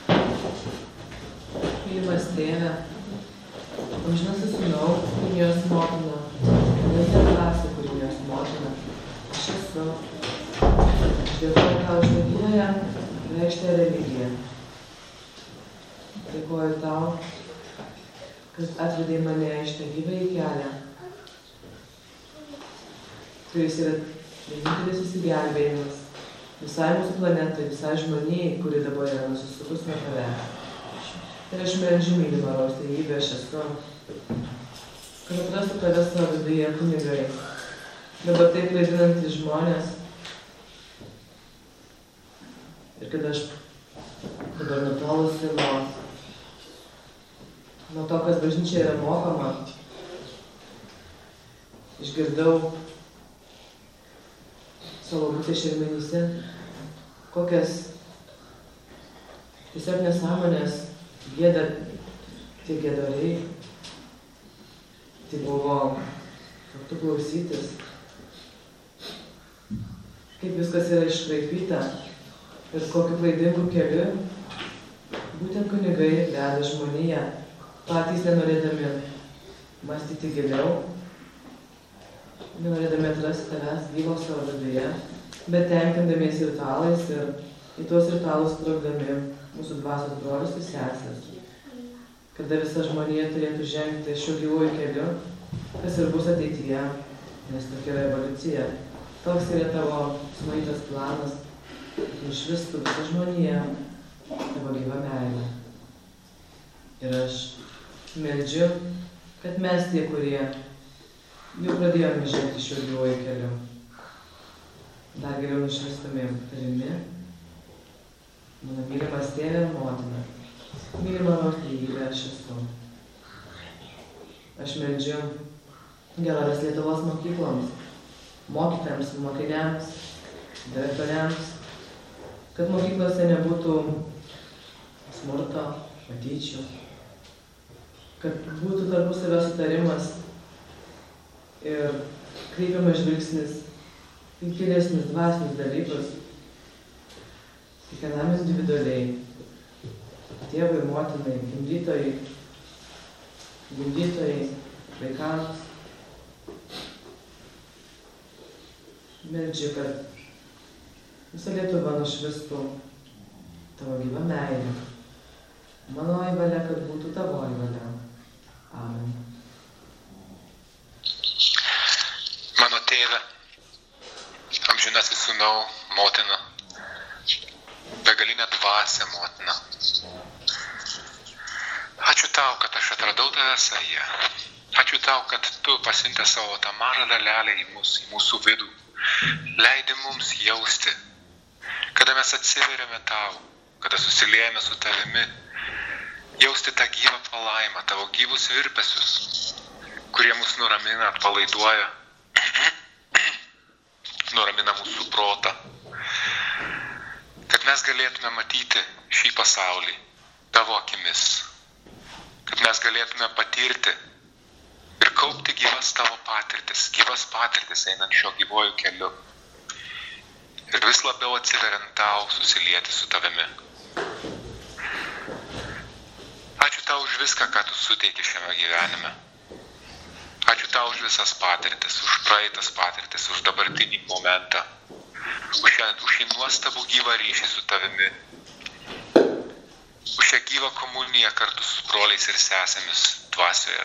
Mylimas tėve, amžinasis sūnau, kūrinijos motina, begalinė dvasia kūrinijos motina, aš esu. Aš dėkoju tau už neginąją reikštą religiją. Dėkoju tau, kad atvedei mane iš tą gyvąjį kelią, kuris yra vienintelis įsigelbėjimas visai mūsų planetai, visai žmonijai, kuri dabar yra nusisukus nuo tave. Ir aš meldžiu, mylima Raustėjybė, aš esu, kad atrastų tave savo viduje kunigai, dabar taip klaidinantys žmonės. Ir kad aš dabar nutolusi nuo, nuo to, kas bažnyčia yra mokama, išgirdau savo būtę šermenyse, kokias tiesiog nesąmonės gėda tie gėdoriai. Tai buvo kartu klausytis, kaip viskas yra iškraipyta ir kokiu klaidingu keliu būtent kunigai veda žmoniją, patys nenorėdami mąstyti giliau, nenorėdami atrasti tavęs gyvo savo viduje, bet tenkindamiesi ritualais ir į tuos ritualus traukdami mūsų dvasios brolius ir sesės. Kada visa žmonija turėtų žengti šiuo gyvuoju keliu, kas ir bus ateityje, nes tokia yra evoliucija. Toks yra tavo sumanytas planas, kad nušvistų visa žmonija tavo gyva meilė. Ir aš meldžiu, kad mes tie, kurie jau pradėjome žengti šiuo gyvuoju keliu, dar geriau nušvistumėm tavimi, mano mylimas tėvė ir motina, mylima motinybė aš esu. Aš meldžiu gerovės Lietuvos mokykloms, mokytojams, mokiniams, direktoriams, kad mokyklose nebūtų smurto, patyčių, kad būtų tarpusavio sutarimas ir kreipiamas žvilgsnis į gilesnius dvasinius dalykus, kiekvienam individualiai, tėvui, motinai, gimdytojai, gimdytojai, vaikams. Meldžiu, kad visa Lietuva nušvistų tavo gyva meilė. Manoji valia, kad būtų tavoji valia. Amen. Mano tėve, amžinasis sūnau, motina, begalinė dvasia, motina. Ačiū tau, kad aš atradau tave savyje. Ačiū tau, kad tu pasiuntė savo tą mažą dalelę į mūsų, į mūsų vidų. Leidi mums jausti, kada mes atsiveriame tau, kada susiliejame su tavimi, jausti tą gyvą palaimą, tavo gyvus virpesius, kurie mus nuramina, atpalaiduoja, nuramina mūsų protą, kad mes galėtume matyti šį pasaulį tavo akimis, kad mes galėtume patirti ir kaupti gyvas tavo patirtis, gyvas patirtis einant šio gyvojų keliu. Ir vis labiau atsiveriant tau, susilieti su tavimi. Ačiū tau už viską, ką tu suteiki šiame gyvenime. Ačiū tau už visas patirtis, už praeitas patirtis, už dabartinį momentą, už, šią, už šį nuostabų gyvą ryšį su tavimi, už šią gyvą komuniją kartu su broliais ir sesėmis dvasioje.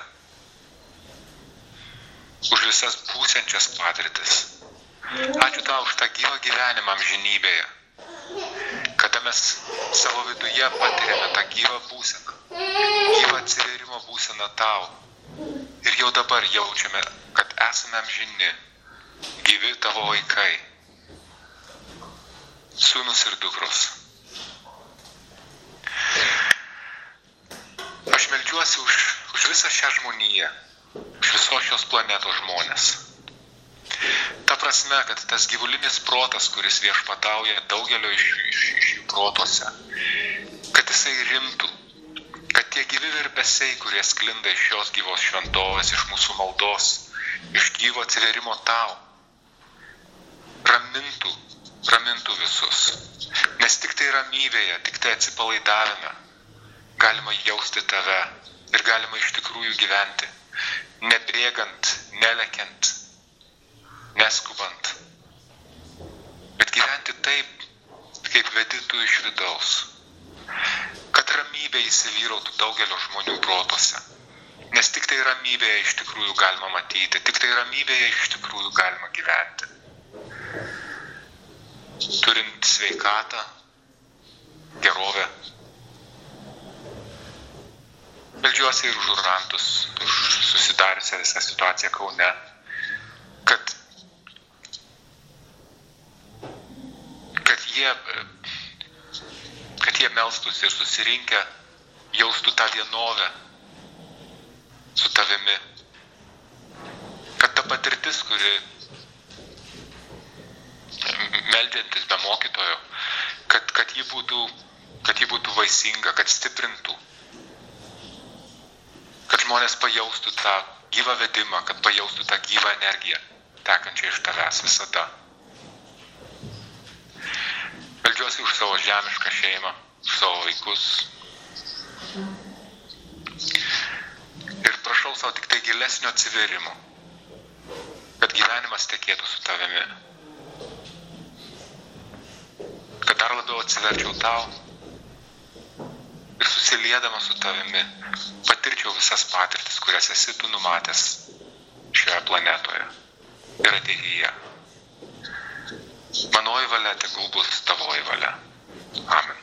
Už visas būsiančias patirtis. Ačiū tau už tą gyvą gyvenimą amžinybėje, kada mes savo viduje patiriame tą gyvą būseną, gyvą atsiverimo būseną tau. Ir jau dabar jaučiame, kad esame amžini, gyvi tavo vaikai, sūnus ir dukros. Aš meldžiuosi už, už visą šią žmoniją, už visos šios planetos žmonės. Ta prasme, kad tas gyvulinis protas, kuris viešpatauja daugelio iš, iš, iš jų protuose, kad jisai rimtų, kad tie gyvi virpesiai, kurie sklinda iš šios gyvos šventovės, iš mūsų maldos, iš gyvo atsiverimo tau, ramintų, ramintų visus. Nes tik tai ramybėje, tik tai atsipalaidavime galima jausti tave ir galima iš tikrųjų gyventi. Nebėgant, nelekiant, neskubant, bet gyventi taip, kaip vedi tu iš vidaus, kad ramybė įsivyrautų daugelio žmonių protuose, nes tik tai ramybėje iš tikrųjų galima matyti, tik tai ramybėje iš tikrųjų galima gyventi. Turint sveikatą, gerovę. Meldžiuosi ir už urantus, už susidariusią visą situaciją Kaune, kad, kad, jie, kad jie melstųsi ir susirinkę jaustų tą vienovę su tavimi. Kad ta patirtis, kuri meldžiantis be mokytojo, kad, kad, ji būtų, kad ji būtų vaisinga, kad stiprintų. Kad žmonės pajaustų tą gyvą vedimą, kad pajaustų tą gyvą energiją, tekančią iš tavęs visada. Meldžiuosi už savo žemišką šeimą, už savo vaikus. Ir prašau savo tik tai gilesnio atsiverimo, kad gyvenimas tekėtų su tavimi. Kad dar labiau atsiverčiau tau ir susiliedama su tavimi patirčiau visas patirtis, kurias esi tu numatęs šioje planetoje ir ateityje. Manoji valia tegul bus tavoji valia. Amen.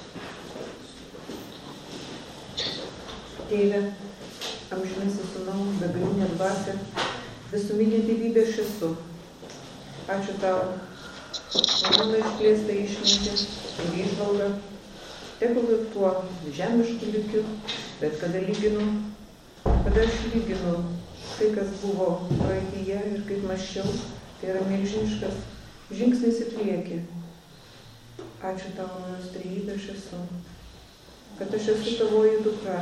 Tėve, amžinasis Sūnau, begalinė dvasia, visuminė gyvybė aš esu. Ačiū tau. Mano išplėsta išmintį ir įžvalga, tegul ir tuo žemišku lygiu, bet kada lyginu, kada aš lyginu tai, kas buvo praeityje ir kaip mąsčiau, tai yra milžiniškas žingsnis į priekį. Ačiū tau, mano trejybė aš esu, kad aš esu tavoji dukra,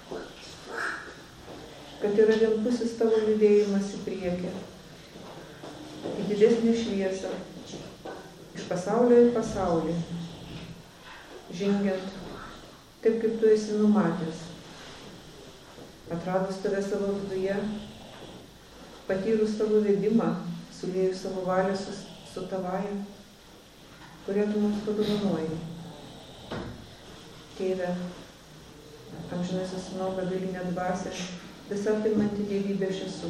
kad yra vienpusis tavo judėjimas į priekį, į didesnį šviesą, iš pasaulio į pasaulį, žengiant taip, kaip tu esi numatęs, atradus tave savo viduje, patyrus tavo vedimą, suliejus savo valią su, su tavaja, kurią tu mums padovanoji. Tėve, amžinasis Sūnau, begalinė dvasia, visa apimanti dievybė aš esu.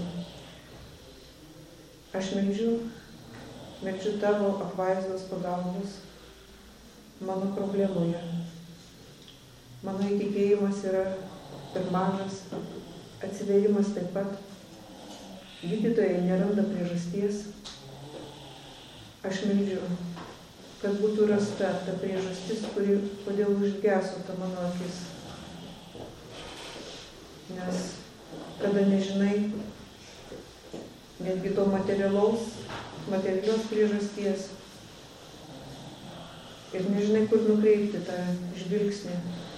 Aš meldžiu, meldžiu tavo apvaizdos pagalbos mano problemoje. Mano įtikėjimas yra per mažas, atsivėrimas taip pat. Gydytojai neranda priežasties. Aš meldžiu, kad būtų rasta ta priežastis, kuri, kodėl užgeso ta mano akis. Nes kada nežinai netgi to materialaus, materialios priežasties ir nežinai, kur nukreipti tą žvilgsnį,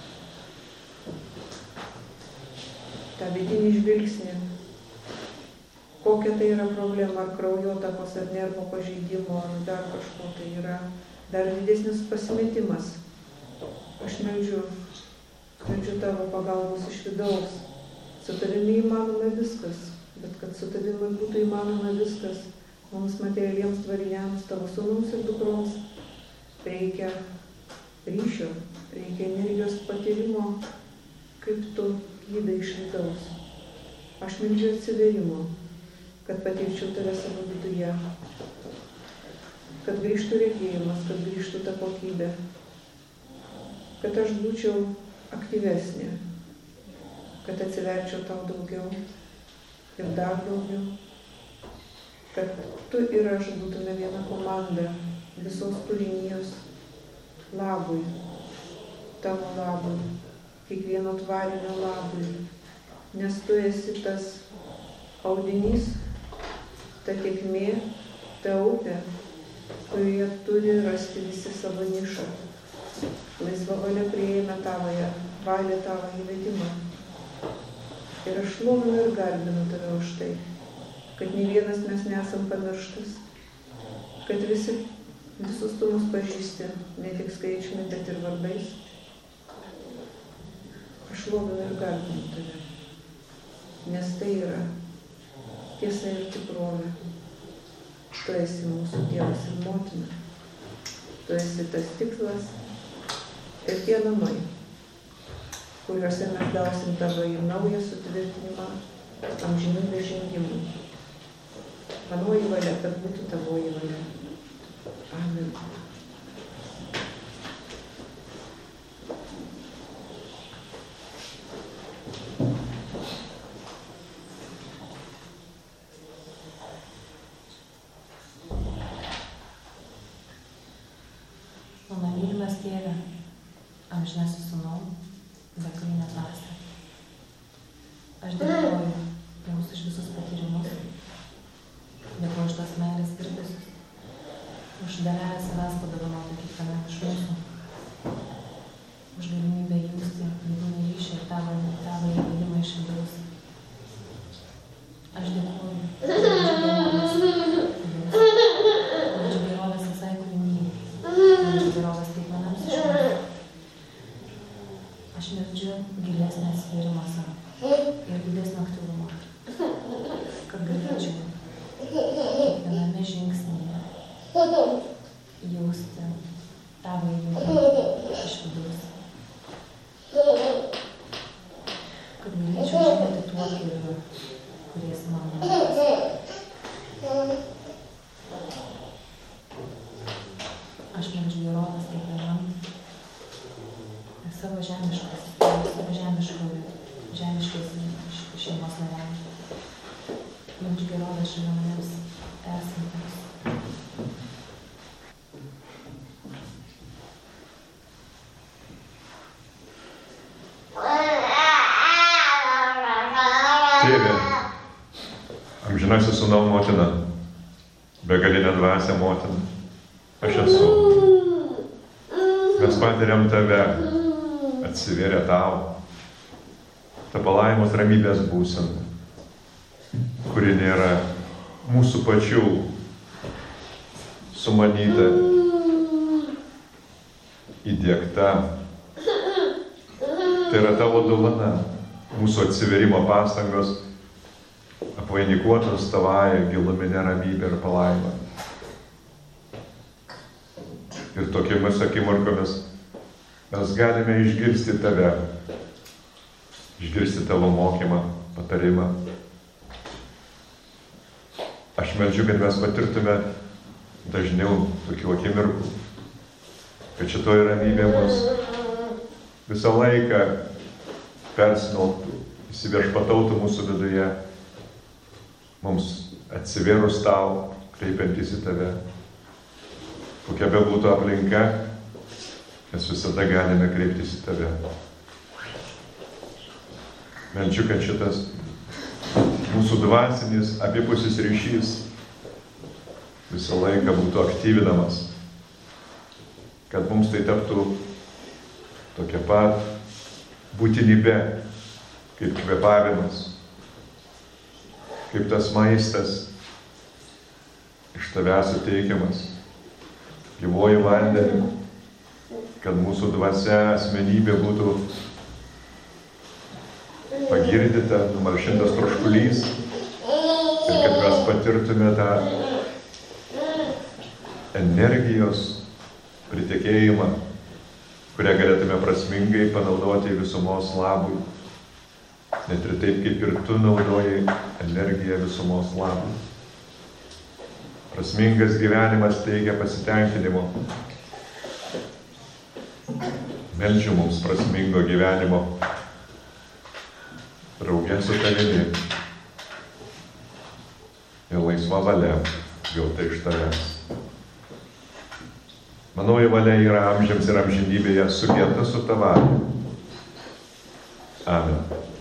tą vidinį žvilgsnį, kokia tai yra problema, ar kraujotakos, ar nervo pažeidimo, ar dar kažko, tai yra dar didesnis pasimetimas. Aš meldžiu, meldžiu tavo pagalbos iš vidaus. Su tavimi įmanoma viskas, bet kad su tavimi būtų įmanoma viskas, mums materialiems tvariniams, tavo sūnums ir dukroms, reikia ryšio, reikia energijos patyrimo, kaip tu gydai iš vidaus. Aš meldžiu atsiverimo, kad patirčiau tave savo viduje, kad grįžtų regėjimas, kad grįžtų ta kokybė, kad aš būčiau aktyvesnė, kad atsiverčiau tau daugiau ir dar daugiau, kad tu ir aš būtume viena komanda visos kūrinijos labui, tavo labui, kiekvieno tvarinio labui, nes tu esi tas audinys, ta tėkmė, ta upė, kurioje turi rasti visi savo nišą. Laisva valia priėjame tavoje, valė tavo įvedimą. Ir aš šlovinu ir garbinu tave už tai, kad nei vienas mes nesam pamirštas, kad visi, visus tu mus pažįsti, ne tik skaičiumi, bet ir vardais. Aš šlovinu ir garbinu tave, nes tai yra tiesa ir tikrovė. Tu esi mūsų Dievas ir motina, tu esi tas tikslas ir tie namai, kuriuose mes gausim tavo į naują sutvirtinimą, amžinybės žengimui. Manoji valia, kad būtų tavoji valia. Amen. Mano mylimas Tėve, amžinasis Sūnau, begalinė dvasia. Aš dėkoju Jums už visus patyrimus, dėkoju už tas meilės virpesius, už dalelę savęs padovanotą kiekvienam iš mūsų, už galimybę jausti vidinį ryšį ir tavo, tavo įvedimą iš vidaus. jausti tavo įvykį iš vidaus. Kad galėčiau žinoti tuo keliu, kuris man nuves. Aš meldžiu gerovės kiekvienam savo žemiškas, savo žemiškų, žemiškais šeimos nariams. Meldžiu gerovės šalia manęs esantiems. Tėve, amžinasis Sūnau motina, begalinė dvasia motina, aš esu. Mes patiriam tave, atsivėrė tau, ta palaimos ramybės būsena, kuri nėra mūsų pačių sumanyta, įdiegta. Tai yra tavo dovana, mūsų atsiverimo pastangos, apvainikuotos tavąją giluminę ramybę ir palaimą. Ir tokiamis akimirkomis mes galime išgirsti tave, išgirsti tavo mokymą, patarimą. Aš meldžiu, kad mes patirtume dažniau tokių akimirkų, kad šitoji ramybė mus visą laiką persmelktų, įsiviešpatautų mūsų viduje, mums atsivėrus tau, kreipiantis į tave. Kokia be būtų aplinka, mes visada galime kreiptis į tave. Meldžiu, kad šitas mūsų dvasinis abipusis ryšys visą laiką būtų aktyvinamas, kad mums tai taptų tokia pat būtinybė, kaip kvėpavimas, kaip tas maistas iš tavęs suteikiamas, gyvuoju vandeniu, kad mūsų dvasia, asmenybė būtų pagirdyta, numalšintas troškulys ir kad mes patirtume tą energijos pritekėjimą, kurią galėtume prasmingai panaudoti visumos labui, net ir taip, kaip ir tu naudojai energiją visumos labui. Prasmingas gyvenimas teigia pasitenkinimo. Meldžiu mums prasmingo gyvenimo drauge su tavimi ir laisva valia gauta iš tavęs. Manoji valia yra amžiams ir amžinybėje sugieta su tavimi. Amen.